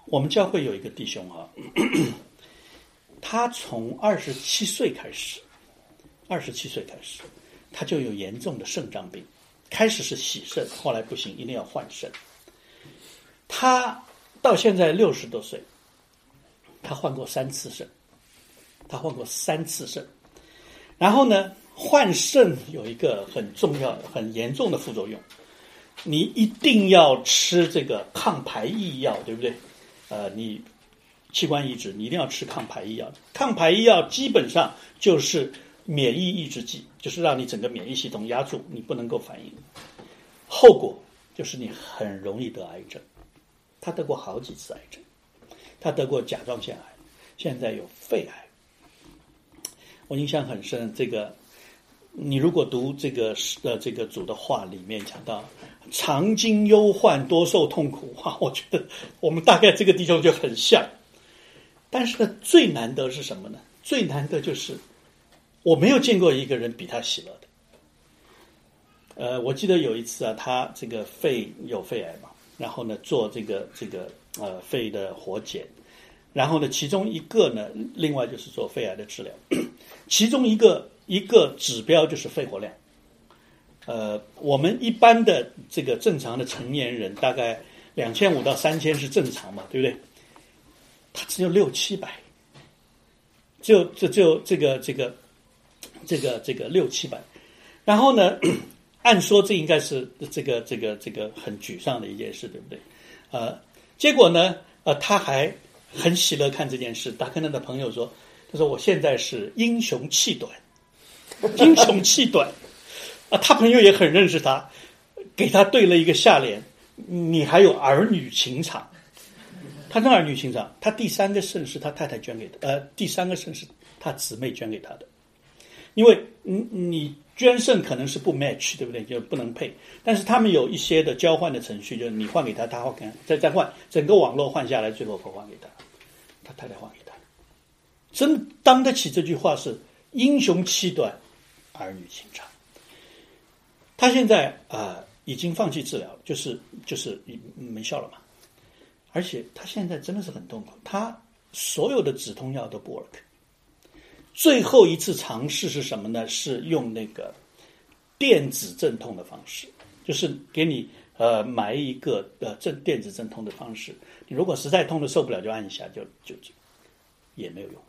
[SPEAKER 6] 我们教会有一个弟兄啊，他从二十七岁开始，二十七岁开始，他就有严重的肾脏病，开始是洗肾，后来不行，一定要换肾。他到现在六十多岁，他换过三次肾，他换过三次肾。然后呢，换肾有一个很重要、很严重的副作用，你一定要吃这个抗排异药，对不对？呃，你器官移植，你一定要吃抗排异药。抗排异药基本上就是免疫抑制剂，就是让你整个免疫系统压住，你不能够反应。后果就是你很容易得癌症。他得过好几次癌症，他得过甲状腺癌，现在有肺癌。我印象很深，这个你如果读这个呃这个主的话里面讲到常经忧患，多受痛苦，哇，我觉得我们大概这个弟兄就很像。但是呢，最难得是什么呢？最难得就是我没有见过一个人比他喜乐的。呃，我记得有一次啊，他这个肺有肺癌嘛，然后呢做这个这个呃肺的活检。然后呢，其中一个呢，另外就是做肺癌的治疗，其中一个一个指标就是肺活量。呃，我们一般的这个正常的成年人大概两千五到三千是正常嘛，对不对？他只有六七百，就就就这个这个这个这个六七百。然后呢，按说这应该是这个这个这个很沮丧的一件事，对不对？呃，结果呢，呃，他还很喜乐看这件事，他跟他的朋友说：“他说我现在是英雄气短，英雄气短。”啊，他朋友也很认识他，给他对了一个下联：“你还有儿女情长。”他的儿女情长，他第三个肾是他太太捐给的，呃，第三个肾是他姊妹捐给他的，因为你你捐肾可能是不 match， 对不对？就不能配，但是他们有一些的交换的程序，就是你换给他，他换给他，再再换，整个网络换下来，最后换给他。他太太还给他，真当得起这句话是英雄气短，儿女情长。他现在啊、呃、已经放弃治疗，就是就是没效了嘛。而且他现在真的是很痛苦，他所有的止痛药都不 work。最后一次尝试是什么呢？是用那个电子镇痛的方式，就是给你呃买一个呃镇电子镇痛的方式。你如果实在痛的受不了，就按一下，就就就也没有用。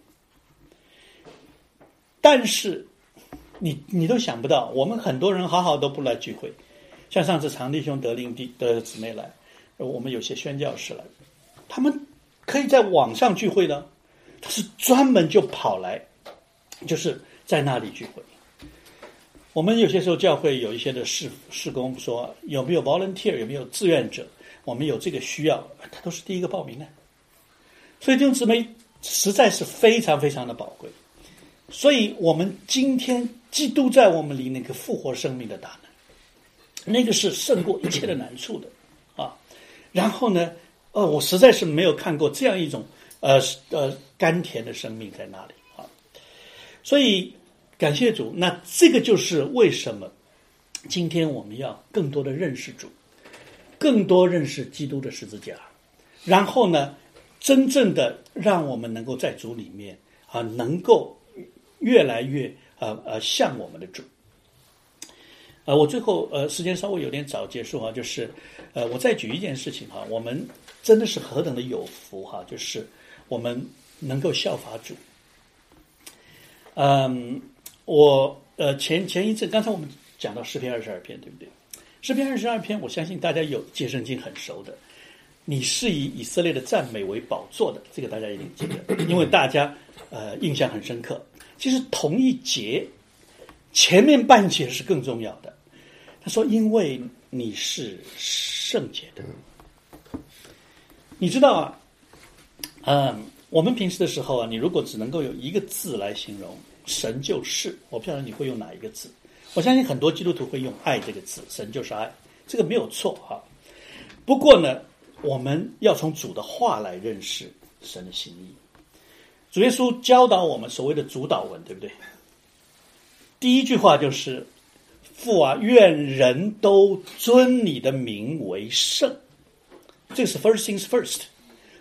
[SPEAKER 6] 但是你你都想不到，我们很多人好好都不来聚会，像上次常弟兄德林弟的姊妹来，我们有些宣教士来，他们可以在网上聚会呢，他是专门就跑来，就是在那里聚会。我们有些时候教会有一些的事事工说有没有 volunteer， 有没有志愿者，我们有这个需要，他都是第一个报名的。所以弟兄姊妹实在是非常非常的宝贵。所以我们今天基督在我们里那个复活生命的大能，那个是胜过一切的难处的啊。然后呢，呃，我实在是没有看过这样一种呃呃甘甜的生命在那里啊。所以感谢主，那这个就是为什么今天我们要更多的认识主，更多认识基督的十字架，然后呢，真正的让我们能够在主里面啊，能够越来越呃呃像我们的主。呃，我最后呃时间稍微有点早结束哈，就是呃我再举一件事情哈，我们真的是何等的有福哈，就是我们能够效法主。嗯，我呃前前一阵刚才我们讲到诗篇二十二篇，对不对？诗篇二十二篇，我相信大家有借圣经很熟的。你是以以色列的赞美为宝座的，这个大家一定记得，因为大家呃印象很深刻。其实同一节前面半节是更重要的。他说：“因为你是圣洁的。”你知道啊，嗯，我们平时的时候啊，你如果只能够有一个字来形容神就是，我不晓得你会用哪一个字。我相信很多基督徒会用爱这个字，神就是爱，这个没有错哈。不过呢，我们要从主的话来认识神的心意。主耶稣教导我们所谓的主导文，对不对？第一句话就是父啊，愿人都尊你的名为圣，这是 first things first，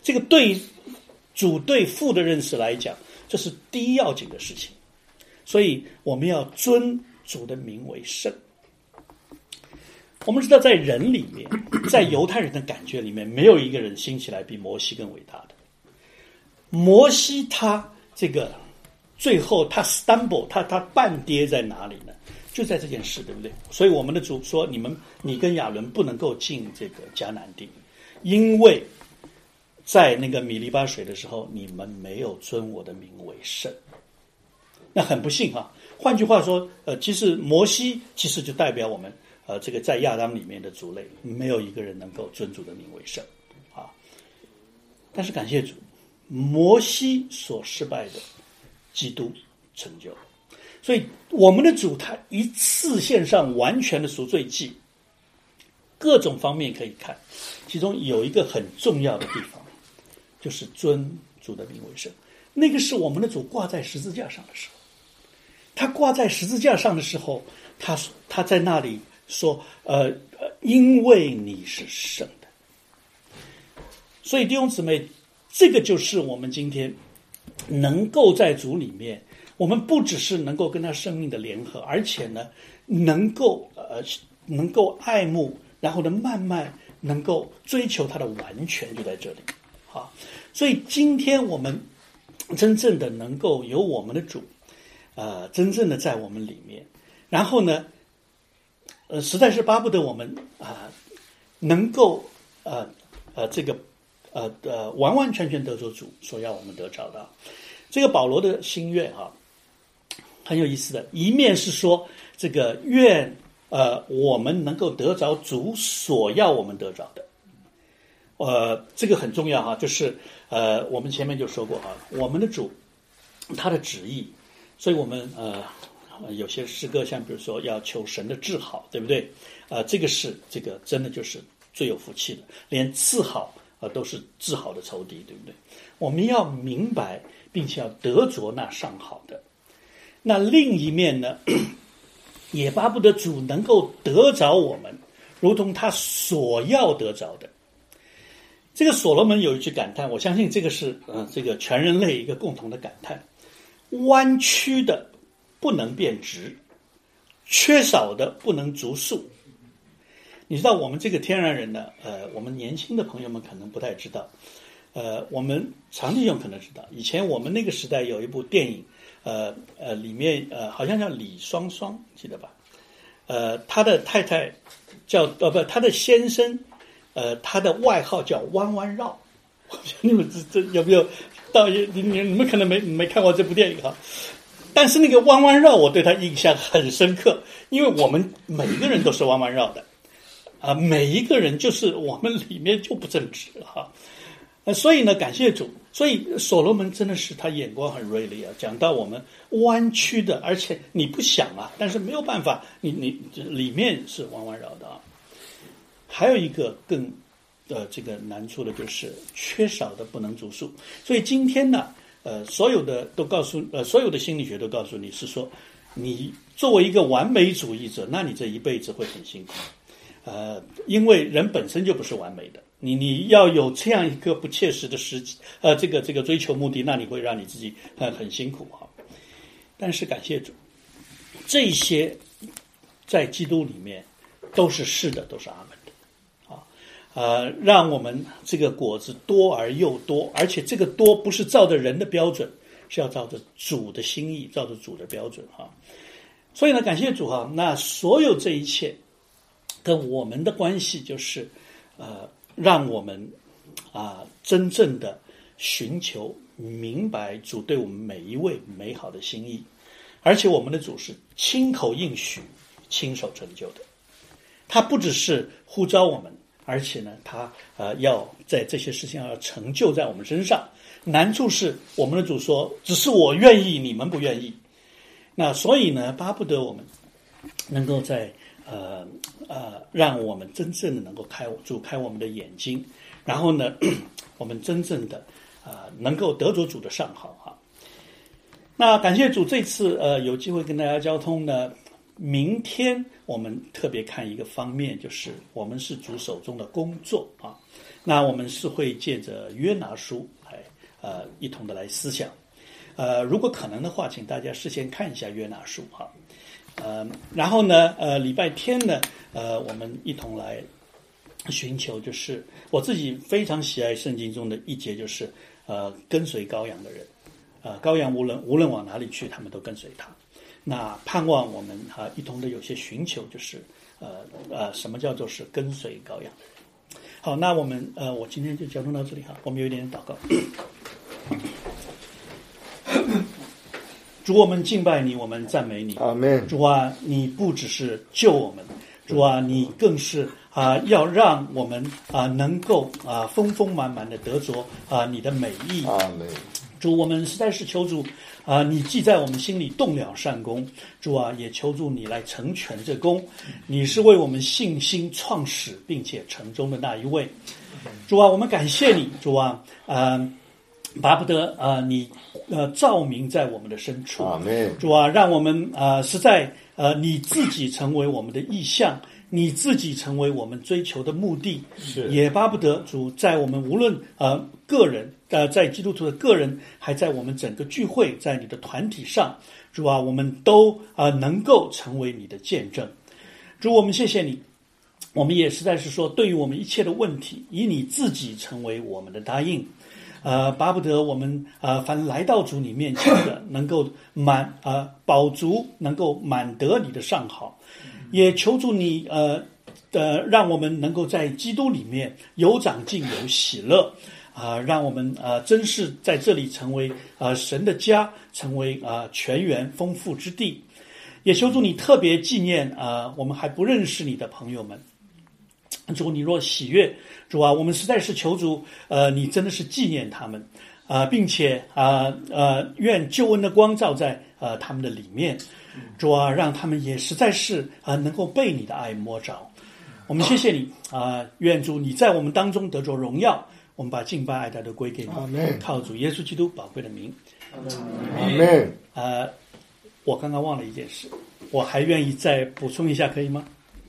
[SPEAKER 6] 这个对主对父的认识来讲，这是第一要紧的事情。所以我们要尊主的名为圣。我们知道在人里面，在犹太人的感觉里面，没有一个人兴起来比摩西更伟大的。摩西他这个最后他 stumble 他他半跌在哪里呢？就在这件事，对不对？所以我们的主说，你们你跟亚伦不能够进这个迦南地，因为在那个米利巴水的时候，你们没有尊我的名为圣。那很不幸啊。换句话说，呃，其实摩西其实就代表我们，呃，这个在亚当里面的族类，没有一个人能够尊主的名为圣啊。但是感谢主，摩西所失败的，基督成就。所以我们的主他一次献上完全的赎罪祭，各种方面可以看，其中有一个很重要的地方，就是尊主的名为圣。那个是我们的主挂在十字架上的时候，他挂在十字架上的时候，他他在那里说，呃，因为你是圣的。所以弟兄姊妹，这个就是我们今天能够在主里面，我们不只是能够跟他生命的联合，而且呢，能够呃能够爱慕，然后呢，慢慢能够追求他的完全，就在这里。好，所以今天我们真正的能够有我们的主，呃，真正的在我们里面，然后呢，呃，实在是巴不得我们啊、呃，能够呃呃这个呃呃完完全全得着主所要我们得着的。这个保罗的心愿啊，很有意思的，一面是说这个愿呃我们能够得着主所要我们得着的。呃，这个很重要哈、啊，就是呃，我们前面就说过哈、啊，我们的主他的旨意，所以我们呃有些诗歌像比如说要求神的治好，对不对？呃，这个是这个真的就是最有福气的，连治好呃都是治好的仇敌，对不对？我们要明白，并且要得着那上好的。那另一面呢，也巴不得主能够得着我们，如同他所要得着的。这个所罗门有一句感叹，我相信这个是呃这个全人类一个共同的感叹：弯曲的不能变直，缺少的不能足数。你知道我们这个天然人呢，呃，我们年轻的朋友们可能不太知道，呃，我们常弟兄可能知道，以前我们那个时代有一部电影，呃呃，里面呃好像叫李双双，记得吧？呃，他的太太叫呃不，他的先生。呃，他的外号叫弯弯绕，你们这这有没有？到你你你们可能没没看过这部电影哈，但是那个弯弯绕我对他印象很深刻，因为我们每一个人都是弯弯绕的，啊，每一个人就是我们里面就不正直哈，呃，所以呢，感谢主，所以所罗门真的是他眼光很锐利啊，讲到我们弯曲的，而且你不想啊，但是没有办法，你你里面是弯弯绕的啊。还有一个更呃这个难处的就是缺少的不能足数，所以今天呢，呃所有的都告诉呃所有的心理学都告诉你是说，你作为一个完美主义者，那你这一辈子会很辛苦，呃因为人本身就不是完美的，你你要有这样一个不切实的实际呃这个这个追求目的，那你会让你自己呃很辛苦哈。但是感谢主，这些在基督里面都是是的，都是阿门。呃，让我们这个果子多而又多，而且这个多不是照着人的标准，是要照着主的心意，照着主的标准哈。所以呢，感谢主哈，那所有这一切跟我们的关系就是呃，让我们啊、呃、真正的寻求明白主对我们每一位美好的心意，而且我们的主是亲口应许、亲手成就的，他不只是呼召我们。而且呢，他呃要在这些事情上要成就在我们身上。难处是我们的主说，只是我愿意，你们不愿意。那所以呢，巴不得我们能够在呃呃，让我们真正的能够开主开我们的眼睛，然后呢，我们真正的啊、呃、能够得着主的上好哈。那感谢主，这次呃有机会跟大家交通呢。明天我们特别看一个方面，就是我们是主手中的工作啊。 那我们是会借着约拿书来呃一同的来思想。呃，如果可能的话，请大家事先看一下约拿书哈。呃，然后呢，呃，礼拜天呢，呃，我们一同来寻求，就是我自己非常喜爱圣经中的一节，就是呃，跟随羔羊的人，呃，羔羊无论无论往哪里去，他们都跟随他。那盼望我们啊、呃、一同的有些寻求，就是呃呃，什么叫做是跟随羔羊的人？好，那我们呃，我今天就交通到这里哈，我们有一点点祷告。主，我们敬拜你，我们赞美你。
[SPEAKER 2] 阿们。
[SPEAKER 6] 主啊，你不只是救我们，主啊，你更是啊、呃，要让我们啊、呃、能够啊、呃、丰丰满满的得着啊、呃、你的美意。
[SPEAKER 2] 阿们。
[SPEAKER 6] 主，我们实在是求主啊、呃，你既在我们心里动了善功，主啊，也求助你来成全这功。你是为我们信心创始并且成终的那一位。主啊，我们感谢你，主啊，呃，巴不得啊、呃、你。呃，照明在我们的深处，
[SPEAKER 2] 阿们。
[SPEAKER 6] 主啊，让我们呃实在呃你自己成为我们的意向，你自己成为我们追求的目的，
[SPEAKER 2] 是
[SPEAKER 6] 也巴不得主在我们无论呃个人呃在基督徒的个人，还在我们整个聚会，在你的团体上，主啊，我们都呃能够成为你的见证。主，我们谢谢你，我们也实在是说，对于我们一切的问题，以你自己成为我们的答应。呃，巴不得我们呃，凡来到主你面前的，能够满呃饱足，能够满得你的上好，也求助你呃呃，让我们能够在基督里面有长进有喜乐啊、呃，让我们呃真是在这里成为呃神的家，成为啊、呃、全员丰富之地，也求助你特别纪念啊、呃、我们还不认识你的朋友们。主，你若喜悦，主啊，我们实在是求主，呃，你真的是纪念他们，啊、呃，并且啊 呃, 呃，愿救恩的光照在呃他们的里面，主啊，让他们也实在是啊、呃、能够被你的爱摸着。我们谢谢你啊、呃，愿主你在我们当中得着荣耀。我们把敬拜爱戴都归给你，
[SPEAKER 2] 阿们。
[SPEAKER 6] 靠主耶稣基督宝贵的名，
[SPEAKER 2] 阿们。
[SPEAKER 6] 呃，我刚刚忘了一件事，我还愿意再补充一下，可以吗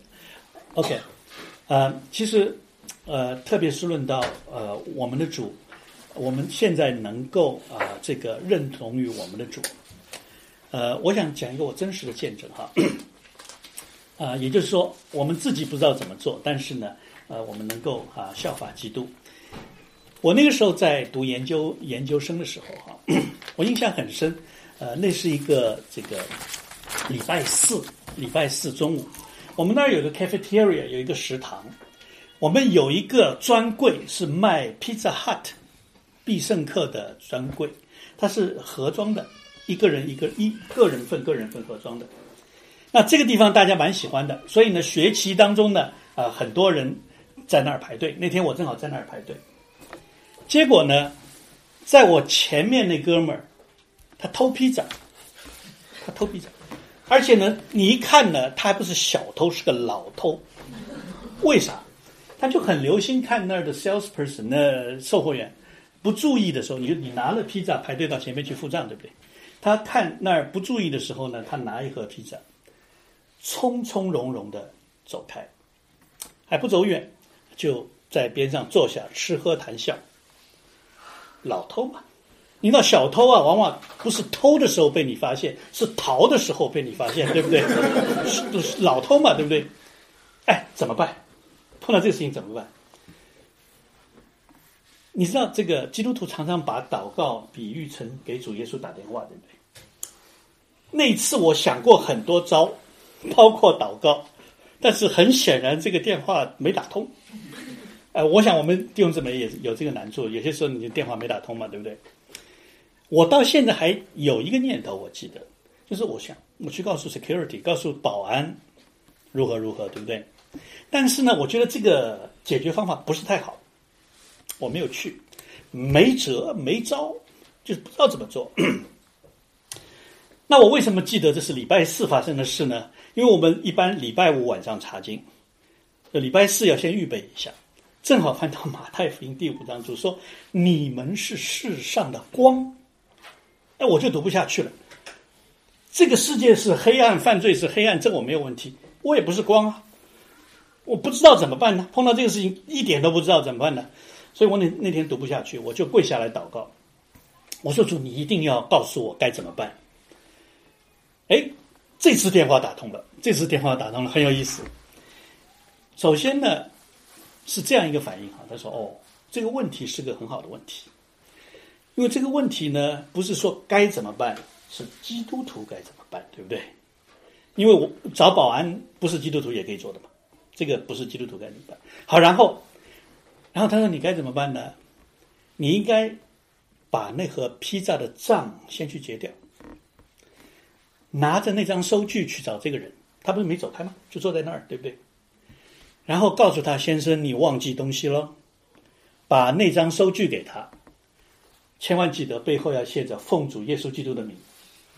[SPEAKER 6] ？OK。呃，其实，呃，特别是论到呃我们的主，我们现在能够啊、呃、这个认同于我们的主，呃，我想讲一个我真实的见证哈，啊、呃，也就是说我们自己不知道怎么做，但是呢，呃，我们能够啊、呃、效法基督。我那个时候在读研究研究生的时候哈，我印象很深，呃，那是一个这个礼拜四，礼拜四中午。我们那儿有个 cafeteria， 有一个食堂，我们有一个专柜是卖 Pizza Hut 必胜客的专柜，它是盒装的，一个人一个一个人份个人份盒装的。那这个地方大家蛮喜欢的，所以呢，学期当中呢，呃，很多人在那儿排队。那天我正好在那儿排队，结果呢，在我前面那哥们儿，他偷披萨，他偷披萨。而且呢，你一看呢，他还不是小偷，是个老偷。为啥？他就很留心看那儿的 salesperson， 那售货员不注意的时候，你你拿了披萨排队到前面去付账，对不对？他看那儿不注意的时候呢，他拿一盒披萨，从从容容的走开，还不走远，就在边上坐下吃喝谈笑。老偷嘛。你知道小偷啊，往往不是偷的时候被你发现，是逃的时候被你发现，对不对？是老偷嘛，对不对？哎，怎么办？碰到这个事情怎么办？你知道这个基督徒常常把祷告比喻成给主耶稣打电话，对不对？那一次我想过很多招，包括祷告，但是很显然这个电话没打通。呃，我想我们弟兄姊妹也有这个难处，有些时候你的电话没打通嘛，对不对？我到现在还有一个念头，我记得，就是我想我去告诉 security， 告诉保安如何如何，对不对？但是呢，我觉得这个解决方法不是太好，我没有去，没辙没招，就是不知道怎么做。那我为什么记得这是礼拜四发生的事呢？因为我们一般礼拜五晚上查经，礼拜四要先预备一下。正好翻到马太福音第五章，主说你们是世上的光。哎，我就读不下去了。这个世界是黑暗，犯罪是黑暗，这我没有问题，我也不是光啊。 我不知道怎么办呢？碰到这个事情一点都不知道怎么办呢？所以我那那天读不下去，我就跪下来祷告。我说主，你一定要告诉我该怎么办。哎，这次电话打通了，这次电话打通了，很有意思。首先呢，是这样一个反应哈，他说：“哦，这个问题是个很好的问题，因为这个问题呢，不是说该怎么办，是基督徒该怎么办，对不对？因为我找保安不是基督徒也可以做的嘛，这个不是基督徒该怎么办？好，然后，然后他说你该怎么办呢？你应该把那盒披萨的账先去结掉，拿着那张收据去找这个人，他不是没走开吗？就坐在那儿，对不对？然后告诉他，先生，你忘记东西了，把那张收据给他，千万记得背后要写着奉主耶稣基督的名。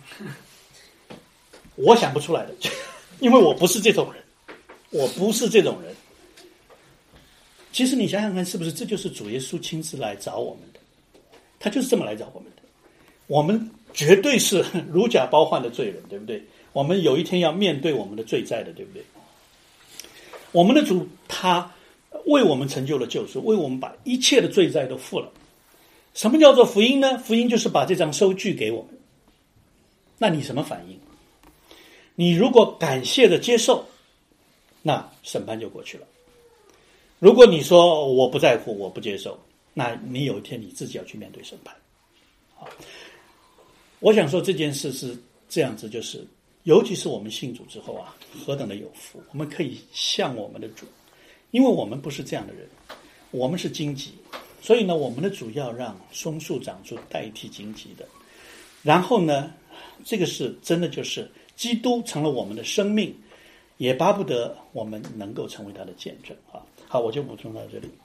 [SPEAKER 6] 我想不出来的，因为我不是这种人，我不是这种人。其实你想想看，是不是这就是主耶稣亲自来找我们的？他就是这么来找我们的。我们绝对是如假包换的罪人，对不对？我们有一天要面对我们的罪债的，对不对？我们的主他为我们成就了救赎，为我们把一切的罪债都付了。什么叫做福音呢？福音就是把这张收据给我们。那你什么反应？你如果感谢的接受，那审判就过去了。如果你说我不在乎，我不接受，那你有一天你自己要去面对审判。好，我想说这件事是这样子，就是尤其是我们信主之后啊，何等的有福，我们可以向我们的主，因为我们不是这样的人，我们是荆棘，所以呢，我们的主要让松树长出代替荆棘的。然后呢，这个是真的就是基督成了我们的生命，也巴不得我们能够成为他的见证啊。好，我就补充到这里。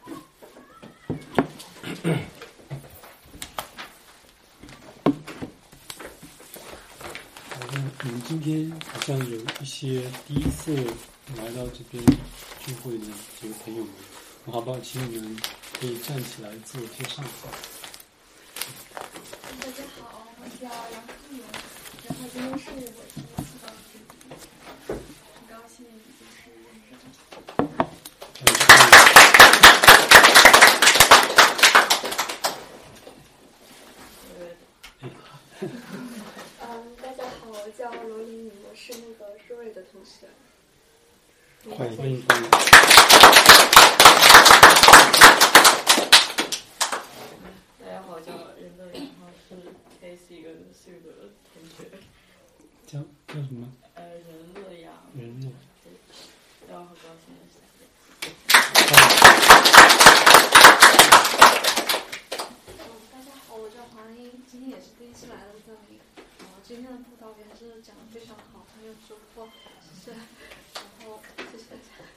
[SPEAKER 4] 我们今天好像有一些第一次来到这边聚会的这个朋友们，我好不好请你们可以站起来自我介绍一下。
[SPEAKER 3] 大家好，我叫杨康元，然后今天是我第一次到这里，很高兴就是认识大家。
[SPEAKER 7] 嗯，大家好，我叫罗琳妮，我是那个舒瑞的同学。
[SPEAKER 4] 欢迎欢迎欢迎。
[SPEAKER 8] 大家好，叫任乐阳，然后是 Casey 跟 Sue 的同学。
[SPEAKER 4] 叫叫什么？
[SPEAKER 8] 呃，任乐阳。
[SPEAKER 4] 任乐。
[SPEAKER 8] 对，然后很高兴认识
[SPEAKER 3] 大家好，我叫黄英，今天也是第一次来到这里。然后今天的辅导员是讲得非常好，很有收获，谢谢。然后谢谢。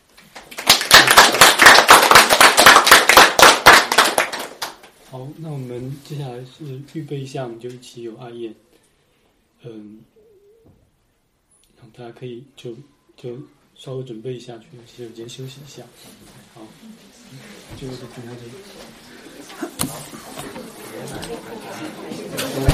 [SPEAKER 4] 好，那我们接下来是预备一下，我们就一起有爱宴。嗯，然后大家可以就就稍微准备一下，去洗手间休息一下。好，就停在这里。